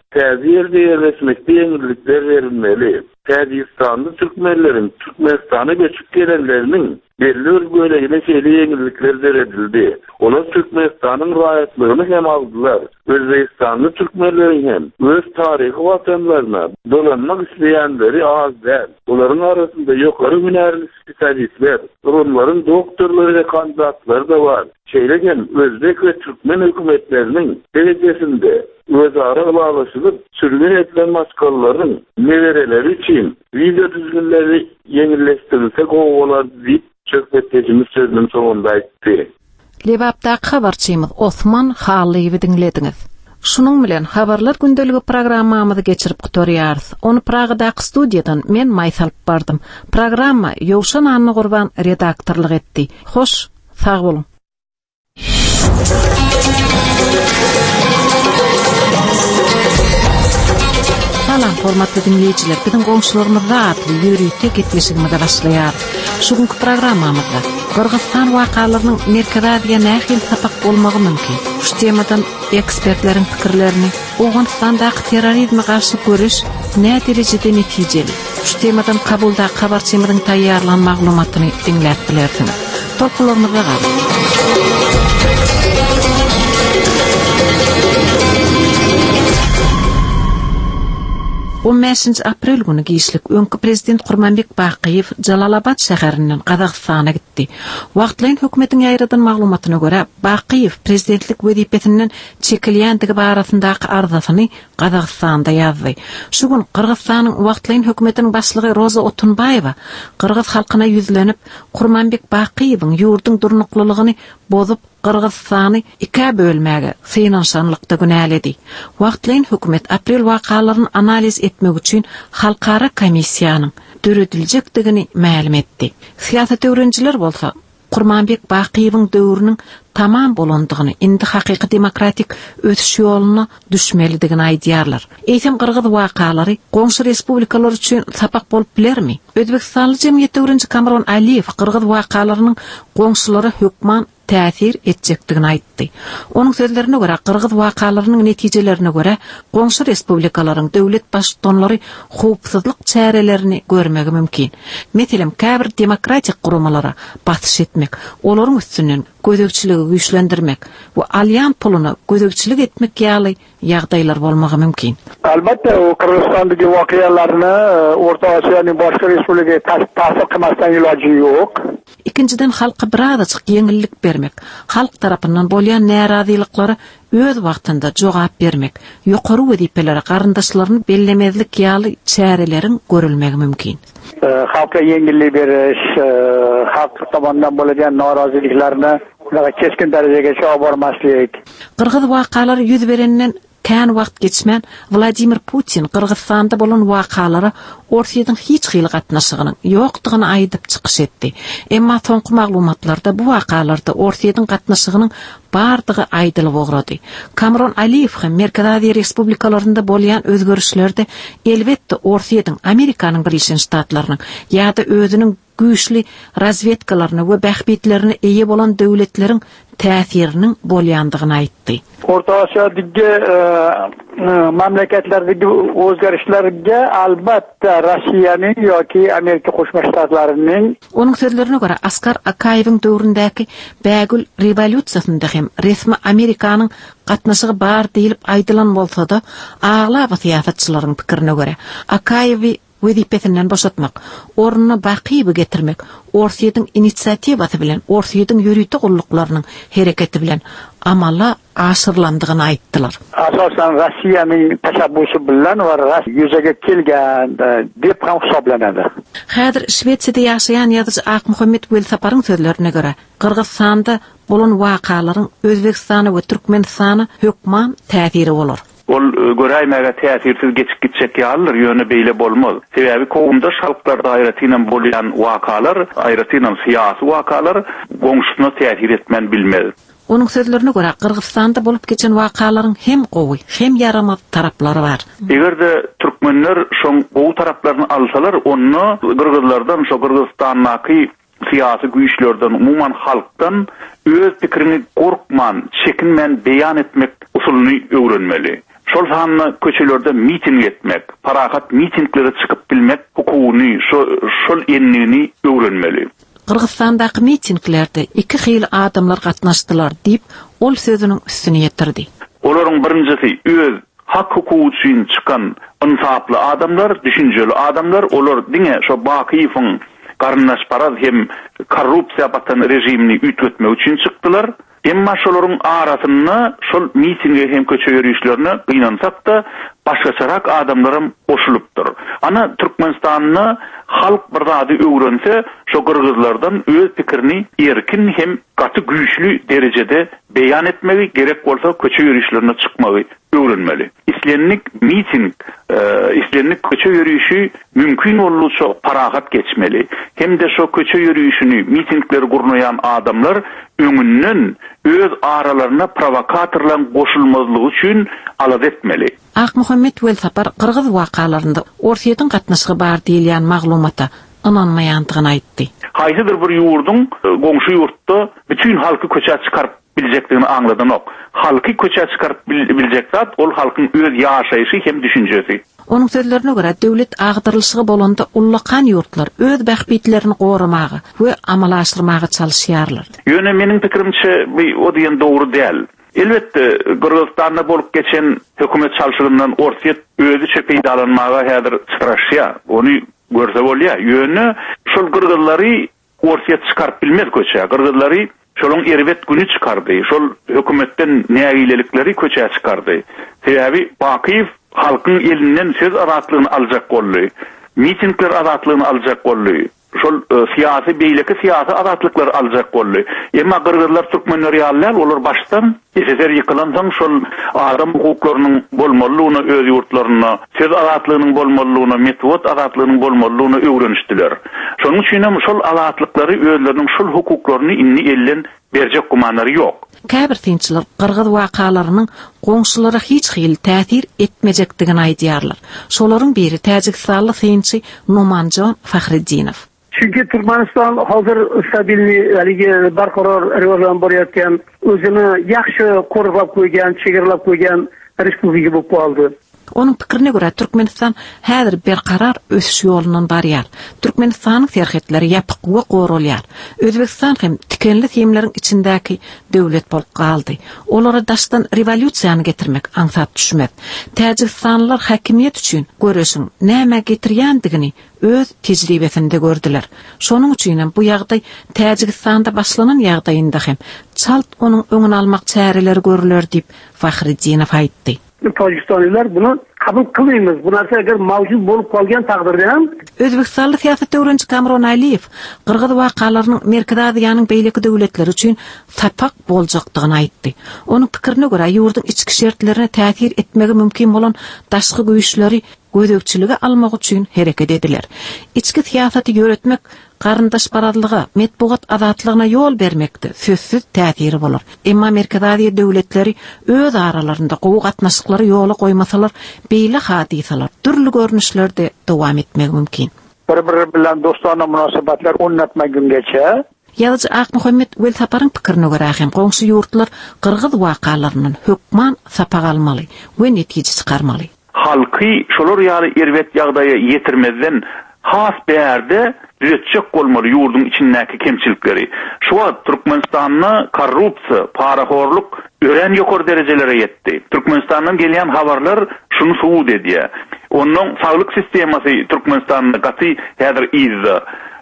Täziyerde yerleşmekde yenilikler verilmeli. Tacikistanlı Türkmenlerin Türkmenistan'a göçüp gelenlerinin belli bölgeyle şeyli yenilikler verildi. Onlar Türkmenistan'ın rahatlığını hem aldılar. Özbekistanlı Türkmenlerin hem öz tarihi vatanlarına dolanmak isteyenleri az değil. Onların arasında yukarı hünerli spesialistler, onların doktorları ve kandidatları da var. Şeyleken Özbek ve Türkmen hükümetlerinin derecesinde özara bağlaşılıp sürgün edilen maskalıların nevereleri için video düzgünleri yenileştirirsek o olar deyip çökmeteceğimiz sözünün sonunda etti. Lebapda habarçymyz Osman Haliýewi dinlediniz. Şunun bilen habarlar gündöligi programmamyzy geçirip gutýarys. Onu Pragadaky studiýadan men maýsalyp bardım. Programma Ýowşan Anny Gurban redaktorlyk etdi. Hoş, sag bolun. Salam hormatly dinleyijiler, biziň goňşularymyz zatly ýürüýte gitmişigimizde başlaýar. Şugunky programmamyzda Kırgızstan wakalarynyň Merkez Aziýa nähil sapak bolmagy mümkin. Şu temadan ekspertleriň pikirlerini, Awganistandaky terrorizme garşy görüş nä derejede netijeli. Şu temadan kabulda habarçymyzyň taýýarlan maglumatyny dinläp bilersiňiz. Toplarymyza gary. O 5 aprel günü giýişlik öňkü prezident Gurmanbek Bakyýew Jalalabad şäherinden Gazagstana gitdi. Wagtlaýyn hökümetiň ýaýradan maglumatyna görä, Bakyýew prezidentlik wezipetinden çekilýändigi barasyndaky arzasyny Gazagstanda ýazdy. Şu gün Kyrgyzstanyň wagtlaýyn hökümetiniň başlygy Roza Otunbayewa Kyrgyz halkyna ýüzlenip Gurmanbek Bakyýewiň ýurduň durnuklylygyny bozup Kırgızstany iki bölmäge finansiýanlykda günäledi. Wagtlaýyn hökümet aprel wakalaryny analiz etmek üçin halkara komissiýanyň dörediljakdigini ma'lum etdi. Siýasat öwrençiler bolsa Gurmanbek Bakyýewiň döwrüniň tamam bolandygyny, indi hakyky demokratik ötüş ýoluna düşmelidigini aýdýarlar. Eýsem Kırgız wakalary goňşy respublikalar üçin sapak bolup bilermi? Özbekistanly jemgyýet öwrençi Kamron Aliýew Kırgız wakalarynyň goňşulary hökman täsir etjekdigini aýtdy. Onuň sözlerine görä, Kırgız wakalarynyň netijelerine görä, goňşy respublikalaryň döwlet başdanlary howpsuzlyk çärelerini görmegi mümkin. Meselem, käbir demokratik guramalara batyş etmek, olaryň üstünden gözegçiligi güýçlendirmek we alýan puluny gözegçilik etmek ýaly ýagdaýlar bolmagy mümkin. Albatta, o Kırgızstandaky wakyalaryny Orta Asiýanyň başga respublikaga taşyp kılmasdan ilacı ýok. İkinciden halka birazcık yenilik vermek, halk tarapından bolýan närazylyklary öz wagtynda jogap bermek, ýokary wezipelere garyndaşlaryny bellemezlik ýaly çärelerin görülmegi mümkin. Halka yenilik beriş, halk tabandan bolýan narazylyklaryny keskin derejege çöp barmaslyk. Kırgız wakalary ýüz berenden kän wagt geçmän Vladimir Putin Kırgızstanda bolan wakalary Orsiýadan hiç hyly gatnaşygynyň ýokdygyny aýdyp çykyş etdi. Emma soňky maglumatlarda bu wakalarda Orsiýadan gatnaşygynyň bardygy aýdylyp ogrady. Kamron Aliýew hem Merkez Aziýa respublikalarynda bolýan özgörüşlerde elbetde Orsiýadan Amerikanyň Birleşen Ştatlarynyň ýa-da özüniň güýçli razvedkalaryny we bähbitlerini eýe bolan döwletleriň täsiriniň bolýandygyny aýtdy. Orta Asiýadagi mamlakatlerdagi özgörüşlerge albatta Russiýanyň ýoki Amerika Goşma Ştatlarynyň. Onuň sözlerine görä, Askar Akaýewiň döwründäki bägül rewolýusiýasynda hem resmi Amerikanyň gatnaşygy bar diýilip aýdylan bolsa da, aglaba siýasatçylaryň pikirine görä, Akaýewi wezipetinden boşatmak, ornuny Bakyýewi getirmek, Orsiýadyň inisiatywasy bilen, Orsiýadyň ýürüýte gulluklarının hereketi bilen amala aşyrlandygyny aýtdylar. Asasan Russiýanyň teşebbüsü bilen we ýüzege kelgen diýip hesaplanady. Häzir Şwetsiýada ýaşaýan ýazyjy Akmuhammed Welsaparyň sözlerine görä, Kırgızstanda bolan wakalaryň Özbekistana we Türkmenistana hökman täsiri bolar. Ol göräýmäge täsirsiz geçip gitjek ýalyr, ýöne beýle bolmaz. Sebäbi kowumda şalklar daýratynyň bolýan wakalar, aýratynyň syýasy wakalar goňşusyna täsir etmän bilmez. Onuň sözlerine görä, Kırgızstanda bolup geçen wakalaryň hem gowy, hem yaramaz taraplary bar. Egerde türkmenler şoň gowy taraplaryny alsalar, onu Kırgızlardan, şo Kırgızstandaky syýasy güýçlerden, umuman halkdan öz pikirini gorkman, çekinmän beýan etmek usulyny öwrenmeli. şol sanly köçelerde miting etmek, parahat mitinglere çıkıp bilmek hukuny, şol enligini öwrenmeli. Kırgızstandaky mitinglerde 2 xil adamlar gatnaşdylar diýip ol sözüniň üstüne ýetirdi. Olaryň birincisi öz hak hukuky üçin çykan insaply adamlar, düşünjeli adamlar, olar diňe şo Bakiýewiň garnaşparaz hem korrupsiýa batan rejimini ütletmek üçin çykdylar. Emma şolaryň arasyna şol mitinge hem köçe ýürüýüşlerine gynansak da başgaçarak adamlarym goşulypdyr. Ana Türkmenistanyny halk bir zady öwrense, şo kırgızlardan öz pikirini erkin hem gaty güýçlü derejede beýan etmegi gerek bolsa köçe ýürüýüşlerine çykmagy öwrenmeli. İslenlik miting, islenlik köçe ýürüýüşi mümkin bolýança parahat geçmeli. Hem de şo köçe ýürüýüşini mitingleri gurnayan adamlar öňünden öz aralarına provokatorlar goşulmazlygy üçin alad etmeli. Akmuhammed Weltapar Kırgız wakalarynda ortaýdan gatnaşygy bar diýilýän maglumata inanmaýandygyny aýtdy. Haýsydyr bir ýurduň goňşy ýurtda bütün halky köçe çykaryp biljekdigini aňladanok. Halky köçe çykaryp biljek zat ol halkyň öz ýaşaýyşy hem düşünjesi. Onun sözlerine göre devlet ağdırılışığı bolanda ullakan yurtlar öz bähbitlerini goramagy we amala aşyrmagy çalışýarlar. Ýöne meniň pikirimçe o diýen dogry däl. Elbette Kırgızstanda bolup geçen hökümet çalşygyndan ortaýa özü çepeýdalanmaga häzir çyraşýar. Ony görse bolýar. Ýöne şol kırgızlary ortaýa çykaryp bilmez köçe. Kırgızlary şolun erbet günü çykardy. Şol hökümetten nägilelikleri köçe çykardy. Sebebi Bakiýew halkın elinden söz azatlygyny aljak boldy. Mitingler azatlygyny aljak boldy. Şol siyasi beýleki siyasi azatlyklar aljak boldy. Emma kırgızlar türkmenler ýalylar olar baştan SSR ýykylan soň şol adam hukuklarynyň bolmalygyny öz ýurtlaryna, söz azatlygynyň bolmalygyny, metwat azatlygynyň bolmalygyny öwrenişdiler. Şonuň üçin hem şol azatlyklary özleriniň şol hukuklaryny inni elden berjek gumanlary ýok. Käbir tinçiler Kırgız wakalarynyň goňşulara hiç xil täsir etmejekdigini aýdýarlar. Şolaryň biri Täjikstanly synçy Numanjon Fakhriddinow. Çünkü Türkmenistan hazır stabilni barqaror rivojlan borýatgan, özüni ýaxşy gorlap goýgan, çegirlap goýgan respublika bolup kaldy. Onun pikirine göre Türkmenistan häzir berqarar ösüş ýolundan barýar. Türkmenistanyň serhetleri ýapyk we gorulýar. Özbekistan hem tikenli temleriň içindäki döwlet bolup galdy. Olara daşdan revolýusiýany getirmek aňsat düşmez. Täjikstanlylar hakimiýet üçin göreşiň näme getirýändigini öz tejribesinde gördüler. Şonuň üçin bu ýagdaý Täjikstanda başlanan ýagdaýynda hem çalt onuň öňüni almak çäreleri görüler diýip Fakhriddinow aýtdy. Tajikistanlılar bunu kabul kılmayız. Bu narsa eğer mevcut bolup kalgan takdirde hem Özbekistanlı siyaset öwrençi Kamron Aliyev Kırgız wakalarynyň Merkezi Aziýanyň beýleki döwletleri üçin tapak boljakdygyny aýtdy. Onuň pikirine görä ýurdun içki şertlerine täsir etmegi mümkin bolan daşky güýçleri gödökçiligi almak üçin hereket ediler. İçki siýasaty ýöretmek qarındaş baradlygy, metbuat azatlygyna ýol bermekde sözsüz täsiri bolar. Emma Merkezi Aziýa döwletleri öz aralarynda gowy gatnaşyklary ýola goýmasalar, beýle hadisalar türlü görnüşlerde dowam etmegi mümkin. Bir-biri bilen dostana münasebetler oňatmak güngeçe. Ýazyjy Akmuhammed Weltaparyň pikirine görä hem goňşy ýurtlar Kırgız wakalarynyň hökman sapak almaly we netije çykarmaly. Halky şolar ýaly erbet ýagdaýa ýetirmezden has bärde düzetjek bolmaly ýurdun içindäki kemçilikleri. Şuwa Türkmenistanyň korrupsiýa, paraxorluk ören ýokary derejelere ýetdi. Türkmenistanyň gelýän habarlar şunu suwud edýär. Onuň saglyk sistemasy Türkmenistanyň gaty häzir izdi.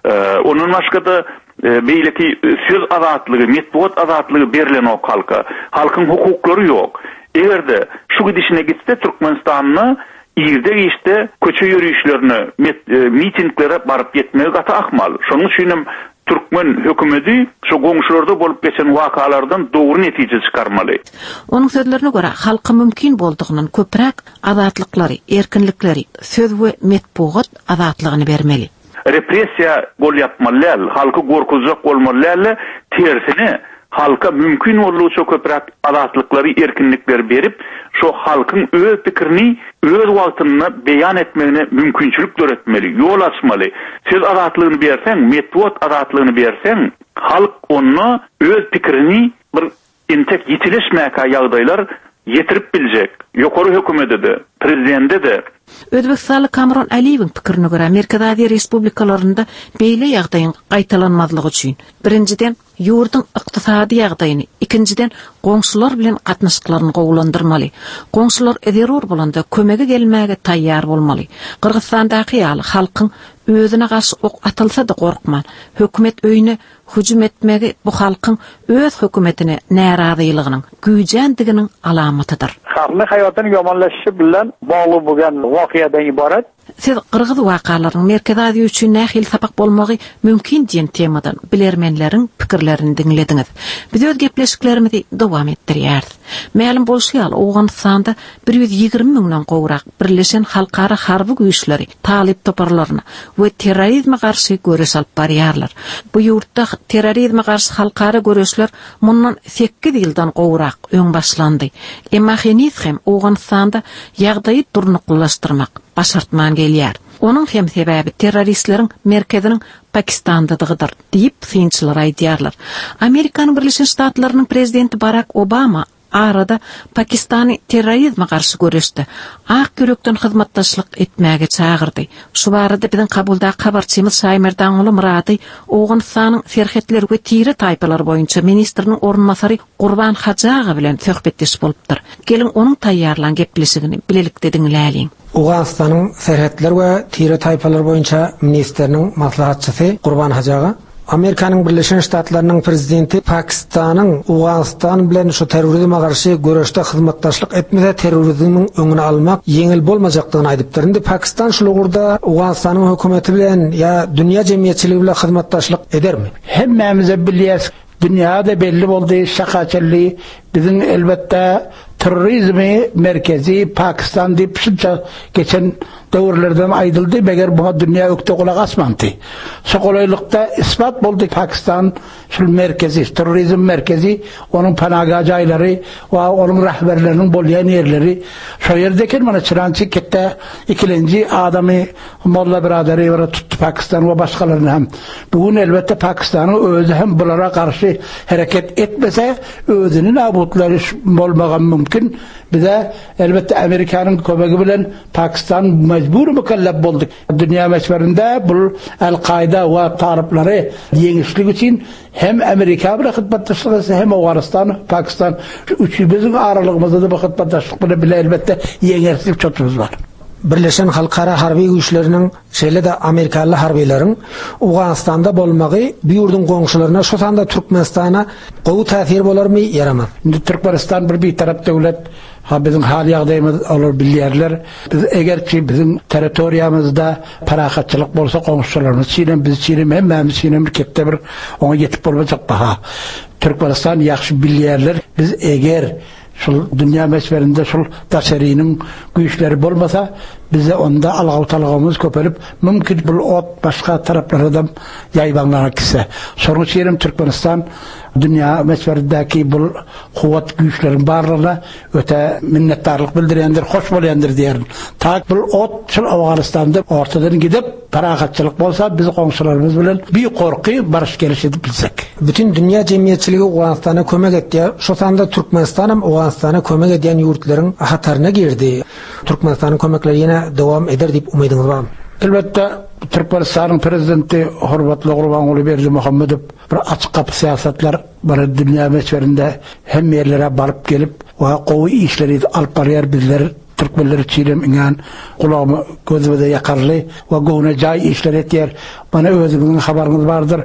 Onuň başga beýleki söz azatlygy, metbuat azatlygy berilen o halka. Halkyň hukuklary ýok. Egerde şu gidişine gitse Türkmenistanyň ýerde işte köçe ýürüýüşlerini, mitinglere barıp ýetmegi gaty akmal. Şonuň üçin Türkmen hökümeti şu goňşularda bolup geçen wakalardan dogry netije çykarmaly. Onuň sözlerine görä halka mümkin boldygynyň köpräk azatlykları, erkinlikleri, söz we metbuat azatlygyny bermeli. Repressiýa bolýapmaly, halky gorkuzjak bolmaly, tersine halka mümkin bolýança köpräk azatlyklary, erkinlikleri berip, şu halkyň öz pikirini öz wagtynda beýan etmegine mümkinçilik göretmeli, ýol açmaly. Söz azatlygyny berseň, metbuat azatlygyny berseň, halk onu öz pikirini bir entek ýitileşmäkä ýagdaýlar yetirip bilecek. Ýokary hökümeti de, prezidenti de. Özbekistanly Kamron Aliýewiň pikirine görä, Merkezi respublikalarynda beýle ýagdaýyň gaýtalanmazlygy üçin birinciden ýurdun ykdysady ýagdaýyny, ikinciden goňşular bilen gatnaşyklaryny gowlandyrmaly. Goňşular ederur bolanda kömege gelmäge taýýar bolmaly. Kyrgyzstandaky halkyň özüne garşy ok atylsa da gorkman. Hökümet öýüne hüjüm etmegi bu halkyň öz hökümetine närazylygynyň, güýjendiginiň alamatydyr. Halkyň haýatyny ýomanlaşyşy bilen bagly bolgan wakyýadan ibaret. Siz Kırgız wakalaryň Merkezi üçin nähil sapak bolmagy mümkin diýen temadan bilermenleriň pikirlerini diňlediňiz. Biz öz gepleşiklerimizi dowam etdirýäris. Ma'lum bolşýal Awganystanda 120 miňden gowrak birleşen halkara harby güýçleri talip toparlaryna we terrorizme garşy göreş alyp barýarlar. Bu ýurtda terrorizme garşy halkara göreşler mundan 8 ýyldan gowrak öň başlandy. Emma henüz hem Awganystanda ýagdaýy durnuklaşdyrmak başartman gelýär. Onun hem sebäbi terroristleriň merkeziniň Pakistandadygydyr diýip synçylar aýdýarlar. Amerikanyň Birleşen Ştatlarynyň prezidenti Barack Obama arada Pakistany terrorizme garşy göreşdi. Ak görekden hyzmatdaşlyk etmäge çağırdy. Şu barada biziň kabulda habarçymyz Saýmerdan uly Murady Awganystanyň serhetleri we tiri taýpalar boýunça ministriniň ornmasary Gurban Hajaga bilen söhbetleşip bolupdyr. Gelin onun taýýarlan gepleşigini bilelikde diňläliň. Awganystanyň serhetleri we tiri taýpalar boýunça ministriniň maslahatçysy Gurban Hajaga Amerikanyň Birleşen Ştatlarynyň prezidenti Pakistanyň Awganystan bilen şu terrorizme garşy göreşde hyzmatdaşlyk etmese terrorizmiň öňüni almak ýeňil bolmajakdygyny aýdypdyrdy. Pakistan şu ugurda Awganystanyň hökümeti bilen ýa dünýä jemgyýetçiligi bilen hyzmatdaşlyk edermi? Hemmemize bilýäs, dünýäde belli boldy şakaçyly bizim elbetde terrorizmi merkezi Pakistan diýip şunça geçen döwürlerden aýdyldy, beger bu dünýä ökde kulak asmandy. Şokolaylykda ispat boldy Pakistan şu merkezi, terrorizm merkezi, onun panaga jaýlary we onun rahberleriniň bolýan ýerleri. Şo ýerdeki mana Çırançy ketde ikilenji adamy Molla biradary ýere tutdy Pakistan we başgalaryny hem. Bugun elbette Pakistanyň özü hem bulara garşy hereket etmese özüni nabutlary bolmagan mümkin. Bize elbette Amerikanyň kömegi bilen Pakistan mecbur mükellef boldy. Dünýä meşberinde bu Al-Qaida we taraplary ýeňişlik üçin hem Amerika bilen hyzmatdaşlyk hem Awganystan, Pakistan üçü bizim aralygymyzda da bu hyzmatdaşlyk bilen elbette ýeňerlik çotubuz bar. Birleşen halkara harbi güýçleriniň şeýle de Amerikaly harbiýlaryň Awganystanda bolmagy bu ýurdun goňşularyna şu sanda Türkmenistana gowy täsir bolarmy ýaramaz. Indi Türkmenistan bir tarap döwlet ha bizim hal ýagdaýymyz olur bilýärler. Biz egerçi bizim territoriýamyzda parahatçylyk bolsa goňşularymyz çiğnem biz çiğnem hemmemiz çiğnem bir ketde bir oňa ýetip bolmajak baha. Türkmenistan ýaxşy bilýärler. Biz eger şu dünýä meşberinde şu taşeriniň güýçleri bolmasa bize onda algawtalygymyz köpelip mümkin bu ot başga taraplardan ýaýbanlara gitse. Şonuň üçin Türkmenistan dünýä meşberindäki bu kuwat güýçleriň barlygyna öte minnetdarlyk bildirýändir, hoş bolýandyr diýerim. Tak bu ot şu Awganystanda ortadan gidip parahatçylyk bolsa biz goňşularymyz bilen bir korky barış gelişip bilsek. Bütün dünýä jemgyýetçiligi Awganystana kömek etdi. Şu sanda Türkmenistan hem Awganystana kömek edýän ýurtlaryň hatarına girdi. Türkmenistanyň kömekleri ýene dowam eder diýip umydyňyz barmy? Elbette Türkmenistan'ın prezidenti Horvatlı Gurban Ulyberdi Muhammedow bir açık kapı siyasetler var dünýä meşberinde hem yerlere barıp gelip ve gowy işleri alyp barýar bizler Türkmenler çiğnem iňan kulağımı gözüme yakarly ve gowna jaý işler etýär. Bana özüňiň habaryňyz bardyr.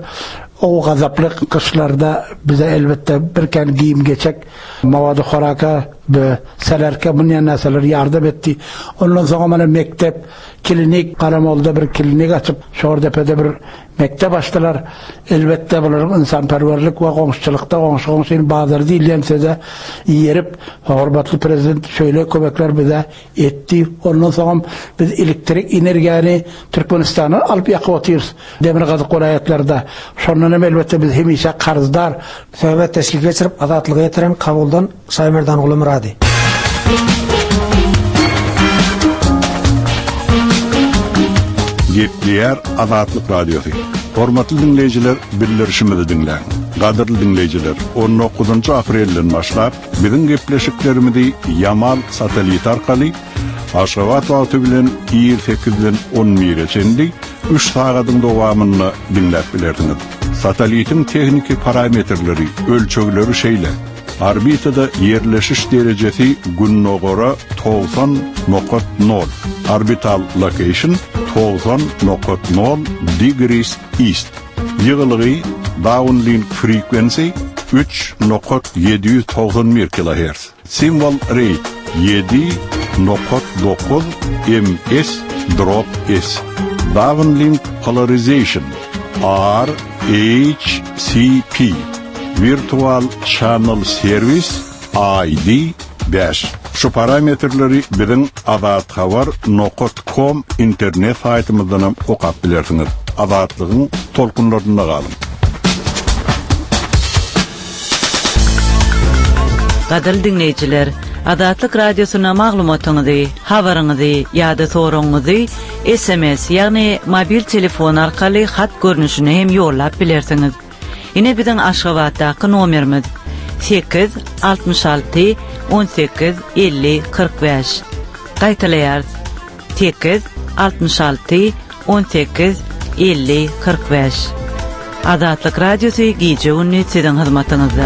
O gazaply kışlarda bize elbette birken giyim geçek mawady horaka ve selerke bunyan nasalar yardım etti. Ondan sonra mana mektep, klinik, Karamolda bir klinik açıp Şordepe'de bir mektep açtılar. Elbette bunların insanperverlik ve goňşulykda goňşuň bazıları diýilýänse ýerip hormatly prezident şöyle kömekler bize etti. Ondan sonra biz elektrik energiýany Türkmenistana alyp ýakyp demir gazyk goraýatlarda. Şondan elbette biz hemişe qarzdar. Söhbet teşkil geçirip azatlygy ýetiren kabuldan Saýmerdan uly Murady. Gepleýär Azatlyk radiosu. Hormatly dinleýijiler, birleşimizi dinläň. Gadırlı dinleyiciler, 19 aprelden başlap bizim gepleşiklerimizi Yamal satelit arkalı Aşgabat wagty bilen 28-den 11-çendi 3 sagatın dowamyny dinläp bilerdiňiz. Satelitin tekniki parametrleri, ölçögleri şeýle. Orbitada yerleşiş derecesi günne gora 90.0. Orbital location 90.0 degrees east. Ýygylygy downlink frequency 3.790 kHz. Symbol rate 7.9 ms/s. Downlink polarization RHCP. Virtual Channel Service ID 5. Şu parametrleri bilen adatxabar.com internet saytymyzdan okap bilersiňiz. Adatlygyň tolkunlarynda galyň. Gadal dinleyiciler, Adatlyk Radiosyna maglumatyňyzy, habaryňyzy ýa-da soraňyzy SMS ýagny mobil telefon arkaly hat görnüşine hem ýollap bilersiňiz. Ine biziň Aşgabatdaky nomerimiz 866 18 50 45. Gaýtaýar 866 18 50 45. Adatlyk Radiosy gije günni siziň hyzmatyňyzda.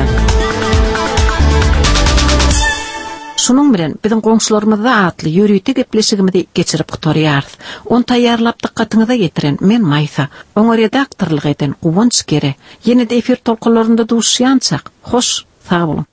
Şunun bilen biziň goňşularymyzda atly ýürüýti gepleşigimizi geçirip gutaryarys. On taýýarlap dikkatyňyza getiren men Maysa, oňa redaktorlyk eden Uwanç Kere. Ýene-de efir tolkunlarynda duşýançak. Hoş, sag bolun.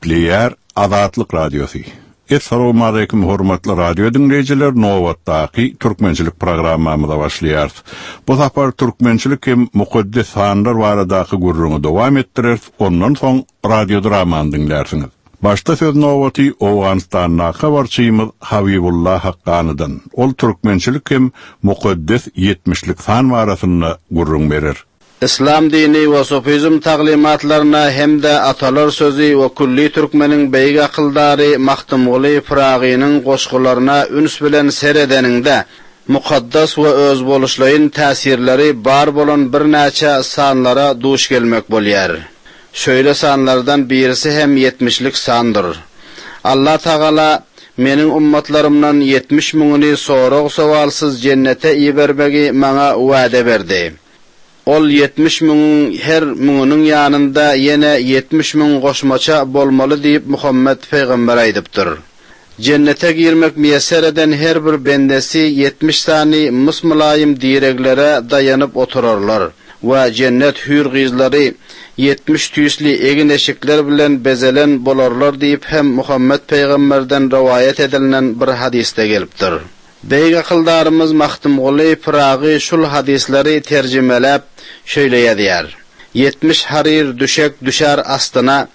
Eýtleýär Azatlyk Radiosu. Assalamu alaykum hormatly radio dinleýijiler, Nowatdaky türkmençilik programmamyza başlaýar. Bu safar türkmençilik hem mukaddes sanlar baradaky gurruny dowam etdirer, ondan soň radio dramany dinlersiňiz. Başta söz Nowaty Awganistanyň habarçymyz Habibullah Haqqanydan. Ol türkmençilik hem mukaddes 70lik san barasyna gurrun berer. İslam dini ve sofizm taglimatlarına hem de atalar sözü ve kulli Türkmenin beyg akıldari Mahtumuli Firagi'nin qoşqularına üns bilen seredeninde mukaddas ve öz boluşlayın tasirleri bar bolan bir neçe sanlara duş gelmek bolýar. Şöyle sanlardan birisi hem 70'lik sandır. Allah Taala menin ummatlarımdan 70 miňini soraq sovalsız cennete ibermegi maňa wada berdi. Ol 70 miň her miňiniň ýanynda ýene 70 miň goşmaça bolmaly diýip Muhammed peýgamber aýdypdyr. Cennete girmek miýesser eden her bir bendesi 70 sany mysmylaýym direglere dayanıp oturarlar we cennet hür gyzlary 70 tüýsli egin eşikler bilen bezelen bolarlar diýip hem Muhammed peýgamberden rivayet edilen bir hadisde gelipdir. Beyg akıldarymyz Mahtumuli Firagi şul hadisleri terjimelep şöyle 70 harir düşek düşer astyna,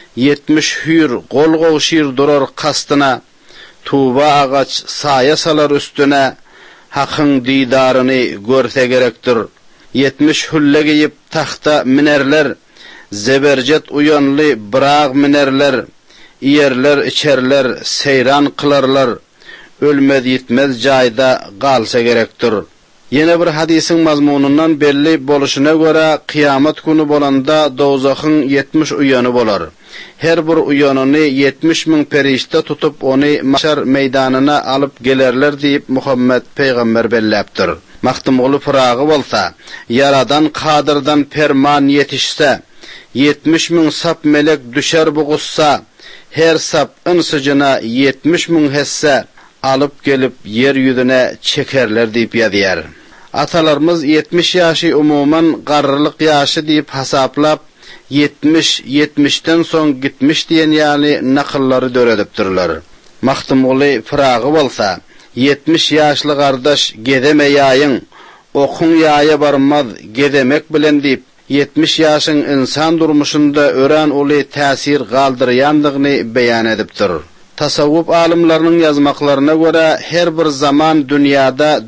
70 hür gol goşyr durar kastyna, tuba agaç saya salar üstüne, hakyň didaryny görse gerekdir. 70 hülle giyip tahta minerler, zeberjet uyanly brag minerler, iyerler içerler, seyran kılarlar, ölmez yitmez jaýda galsa gerekdir. Yine bir hadisin mazmunundan belli boluşuna göre kıyamet günü bolanda dozakyň 70 uyanı bolar. Her bir uyanını 70 miň perişte tutup onu mahşer meydanyna alıp gelerler diýip Muhammed peýgamber belläpdir. Mahtumuli Firagi bolsa, yaradan kadırdan ferman yetişse, 70 miň sap melek düşer bu gussa, her sap ınsyjyna 70 miň hesse alıp gelip yer yüzüne çekerler diýip ýazýar. Atalarımız 70 ýaşy umuman garrylyk ýaşy diýip hasaplap 70-70'den soň gitmiş diýen ýaly nakyllary döredipdirler. Mahtumuli Firagi bolsa 70 ýaşly gardaş gedemeýäýin, okun ýaýa barmaz gedemek bilen diýip 70 ýaşyň insan durmuşunda ören uly täsir galdyrýandygyny beýan edipdir. Tasawwuf alimlerinin yazmaklarına göre her bir zaman dünyada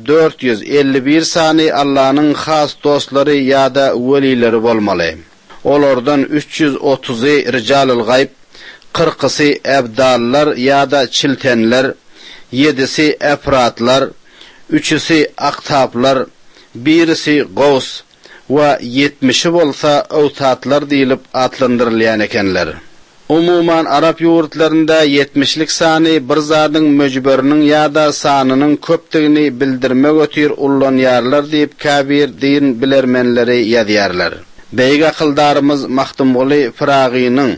451 sani Allah'ın has dostları ya da velileri bolmaly. Olardan 330'y rijalul gayb, 40'sı ebdallar ya da çiltenler, 7'si efratlar, 3'isi aktaplar, 1'isi gaws ve 70'i bolsa awtatlar diýilip atlandyrylýan ekenler. Umuman Arap ýurtlarynda 70'lik sany bir zadyň möjberiniň ýa-da sanynyň köpdigini bildirmek ötür ullanýarlar diýip kabir din bilermenleri ýazýarlar. Beyg akyldarymyz Mahtumuli Firagi'niň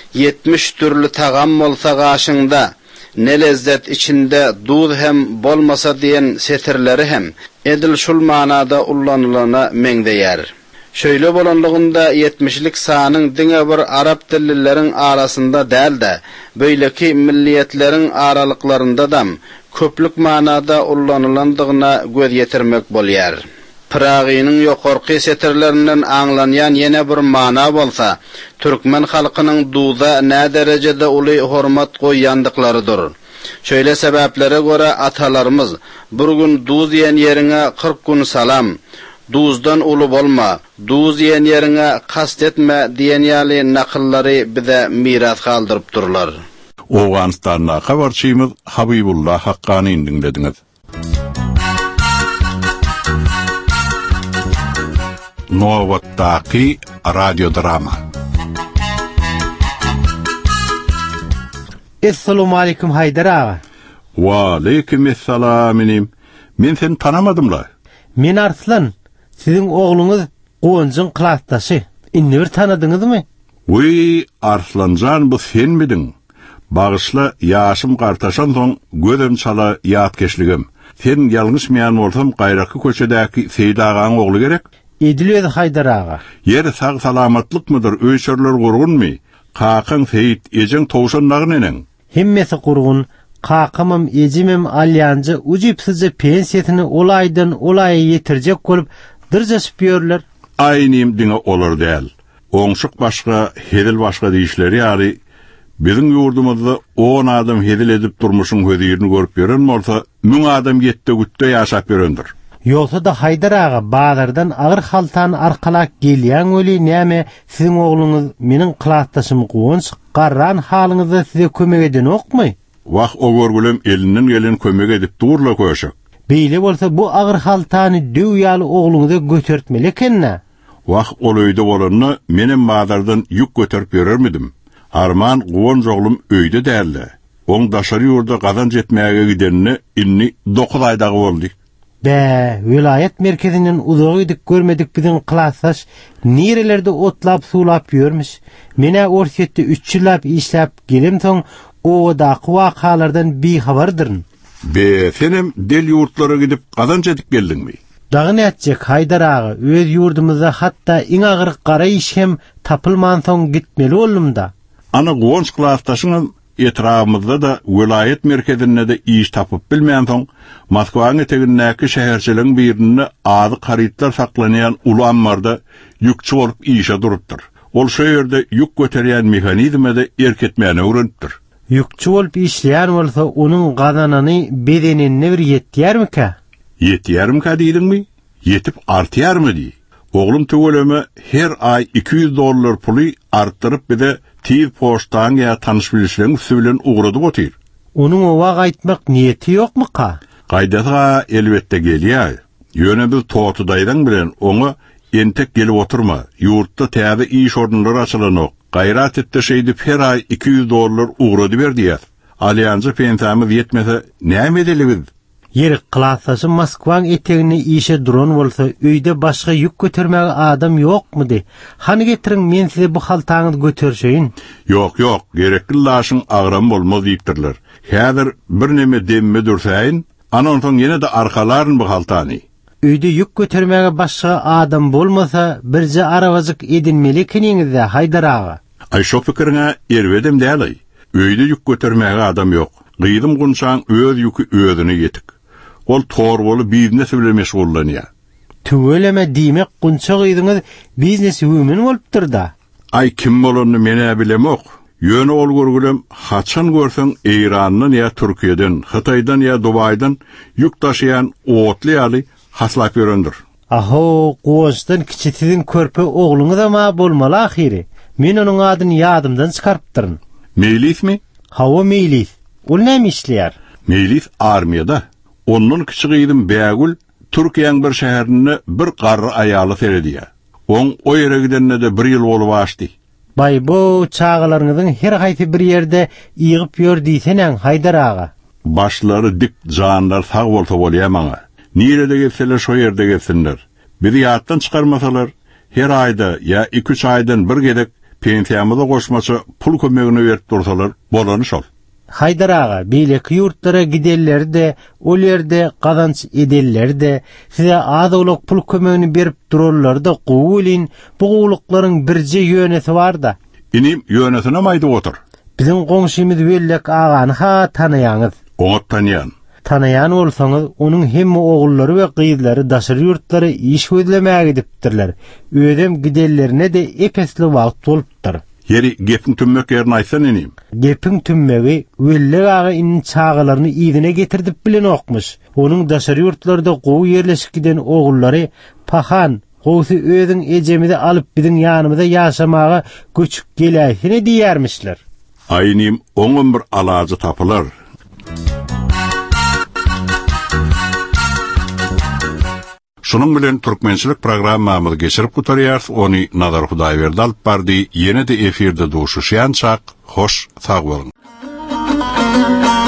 70 türlü tagam bolsa gaşyňda ne lezzet içinde duz hem bolmasa diýen setirleri hem edil şul manada ullanylana meňdeýär. Şöyle bolanlygynda 70'lik sanyň diňe bir Arap dillileriň arasynda däl de, beýleki milliyetleriň aralyklarynda da köplük manada ullanılandygyna göz ýetirmek bolýar. Firagi'niň ýokarky setirlerinden aňlanýan ýene bir mana bolsa, türkmen halkynyň duza nä derejede uly hormat goýandyklarydyr. Şöyle sebeplere göre atalarımız bir gün duz diýen ýeriňe 40 gün salam, duzdan ulu bolma, duz diýen ýeriňe kastetme diýen ýaly nakyllary bize miras kaldyryp durlar. Awganistanyň habarçymyz Habibullah Haqqanyny dinlediňiz. Nowatdaky radio drama. Assalamu alaykum Haydar ağa. Wa alaykum assalam. Men seni tanamadymla. Men Arslan, siziň oğluňyz Gonjyň klassdaşy. Inni bir tanadyňyzmy? Oy, Arslanjan bu sen midiň? Bagyşla ýaşym gartaşan soň gözüm çala ýatkeşligim. Sen ýalňyşmaýan bolsam gaýraky köçedäki Seýid agaň ogly gerek. Edilýär Haydar ağa. Ýeri sag salamatlyk mydyr, öýçerler gurgunmy? Qaqın Seyit ejen towşanlagynyň. Hemmesi qurgun, qaqamam ejimem alyancı ucipsizce pensiyetini olaydan olaya yetirjek bolup dırjaşyp ýörler. Aýnym diňe olar däl. Oňşuk başga, hedil başga diýişleri ýaly bizim ýurdumyzda 10 adam hedil edip durmuşyň hödüýürini görüp ýören bolsa, 1000 adam ýetde gütde ýaşap ýörendir. Ýoksa da Haydar ağa bazardan agyr haltan arkalak gelýän öli näme siziň ogluňyz meniň klatdaşym Gowunç garran halyňyzda size kömek eden okmy? Waq o görgülem elinden gelen kömek edip durla koýaşak. Beýle bolsa bu agyr haltany düw ýaly ogluňyza götertmeli ekenna. Waq ol öýde bolanyny menem bazardan ýük göterip berermidim. Arman Gowunç oglum öýde dälle. Oň daşary ýurda gazan jetmäge gidenini inni 9 aýdagy boldy. Vilayet merkezinden uzagydyk görmedik biziň klasaş nerelerde otlap sulap ýörmüş. Mene orsetde 3 ýyllap işläp gelim soň o da wakalardan bir habardyryn. Senem del ýurtlara gidip gazan jetip geldiňmi? Dagy näçek Haydar ağa, öz ýurdumyzda hatda iň agyr gara iş hem tapylman soň gitmeli boldum-da. Ana Gowunç klasdaşyň etrafımızda da vilayet merkezinde de iş tapıp bilmeyen soň Moskwaň etegindäki şäherçiligiň birini azy haritlar saklanayan ulanmarda ýükçi bolup işe durupdyr. Ol şu ýerde ýük göterýän mehanizme de erketmäni öwrenipdir. Ýükçi bolup işleýän bolsa onuň gazanany bedenine bir ýetýärmika? Ýetýärmika diýdiňmi? Ýetip artýarmy diýi. Oglum töweleme her ay $200 puly artdyryp bize tiz poçtaň ýa tanyş bilişlerini süýlen ugradyp otyr. Onuň owa gaýtmak niýeti ýokmuka? Gaýdaga elbetde gelýär. Ýöne biz totudaýdan bilen oňa entek gelip oturma. Ýurtda täze iş ornlary açylanok. Gaýrat etdi şeýdi her ay $200 ugrady berdiýär. Alyansy pensiyamyz ýetmese näme edelibiz? Yer klasaşy Moskwaň etegine işe duran bolsa, öýde başga ýük götermäge adam ýokmudy? Hany getiriň men size bu haltaňyzy göterşeýin. Ýok, gerekli laşyň agram bolmaz diýipdirler. Häzir bir neme demme dursaýyn, anan soň ýene de arkalaryn bu haltany. Öýde ýük götermäge başga adam bolmasa, birje arawazyk edinmeli kiniňizde Haydar ağa. Ay şo pikirine erwedim däli. Öýde ýük götermäge adam ýok. Gyýdym gunçaň öz ýükü özüne ýetik. Ol tor bolup biznes bilen meşgullanýar. Töweleme diýmek gunça gyýdyňyz biznes wümen bolupdyr-da. Ay kim bolanyny mene bilemok. Ýöne ol görgülem haçan görseň Eýrandan ýa Türkiýeden, Hytaýdan ýa Dubaýdan ýük taşıyan otly ýaly haslap ýörendir. Aho, Gowunçdan kiçitiň körpe ogluňy da ma bolmaly ahyry. Men onuň adyny ýadymdan çykarpdyryn. Meylismi? Hawa Meylis. Ol näme işleýär? Meylis armiýada. Onun kiçigiýdim Bägül Türkiýanyň bir şäherini bir garry aýaly seredýär. Oň o ýere gidenne de 1 ýyl bolup açdy. Bay bu çağalaryňyzyň her haýsy bir ýerde ýygyp ýördiýseň Haydar ağa. Başlary dik, janlar sag bolsa bolýar maňa. Nirede gelseler şo ýerde gelsinler. Biri ýatdan çykarmasalar, her aýda ýa 2-3 aýdan bir gedek pensiyamyza goşmaça pul kömegini berip dursalar, bolany şol. Haydar ağa, beýleki ýurtlara gidelleri de, ol ýerde gazanç edelleri de, size azoluk pul kömegini berip durarlar da gowulin, bu gowuluklaryň birje ýönesi bar-da. Inim ýönesine maýdy otur. Bizim goňşymyz Wellek agany ha tanaýaňyz. Oňa tanýan. Tanaýan bolsaňyz, onuň hemme ogullary we gyzlary daşary ýurtlara iş ödlemäge gidipdirler. Ödem gidellerine de epesli wagt bolupdyr. Yeri gepin tümmek yerini aýtsan inim. Gepin tümmegi Wellek ağa inin çağalaryny ýygyna getirdip bilen okmuş. Onuň daşary ýurtlarda gowy ýerleşik giden ogullary pahan, gowsy özüň ejemide alyp biziň ýanymyza ýaşamaga göçüp gelýärhine diýärmişler. Aýnym oňun bir alajy tapylar. Şunun bilen türkmençilik programmamyzy geçirip gutarýar, ony Nazar Hudaýberdi alyp bardy. Ýene de efirde duşuşýançak, hoş sag bolun.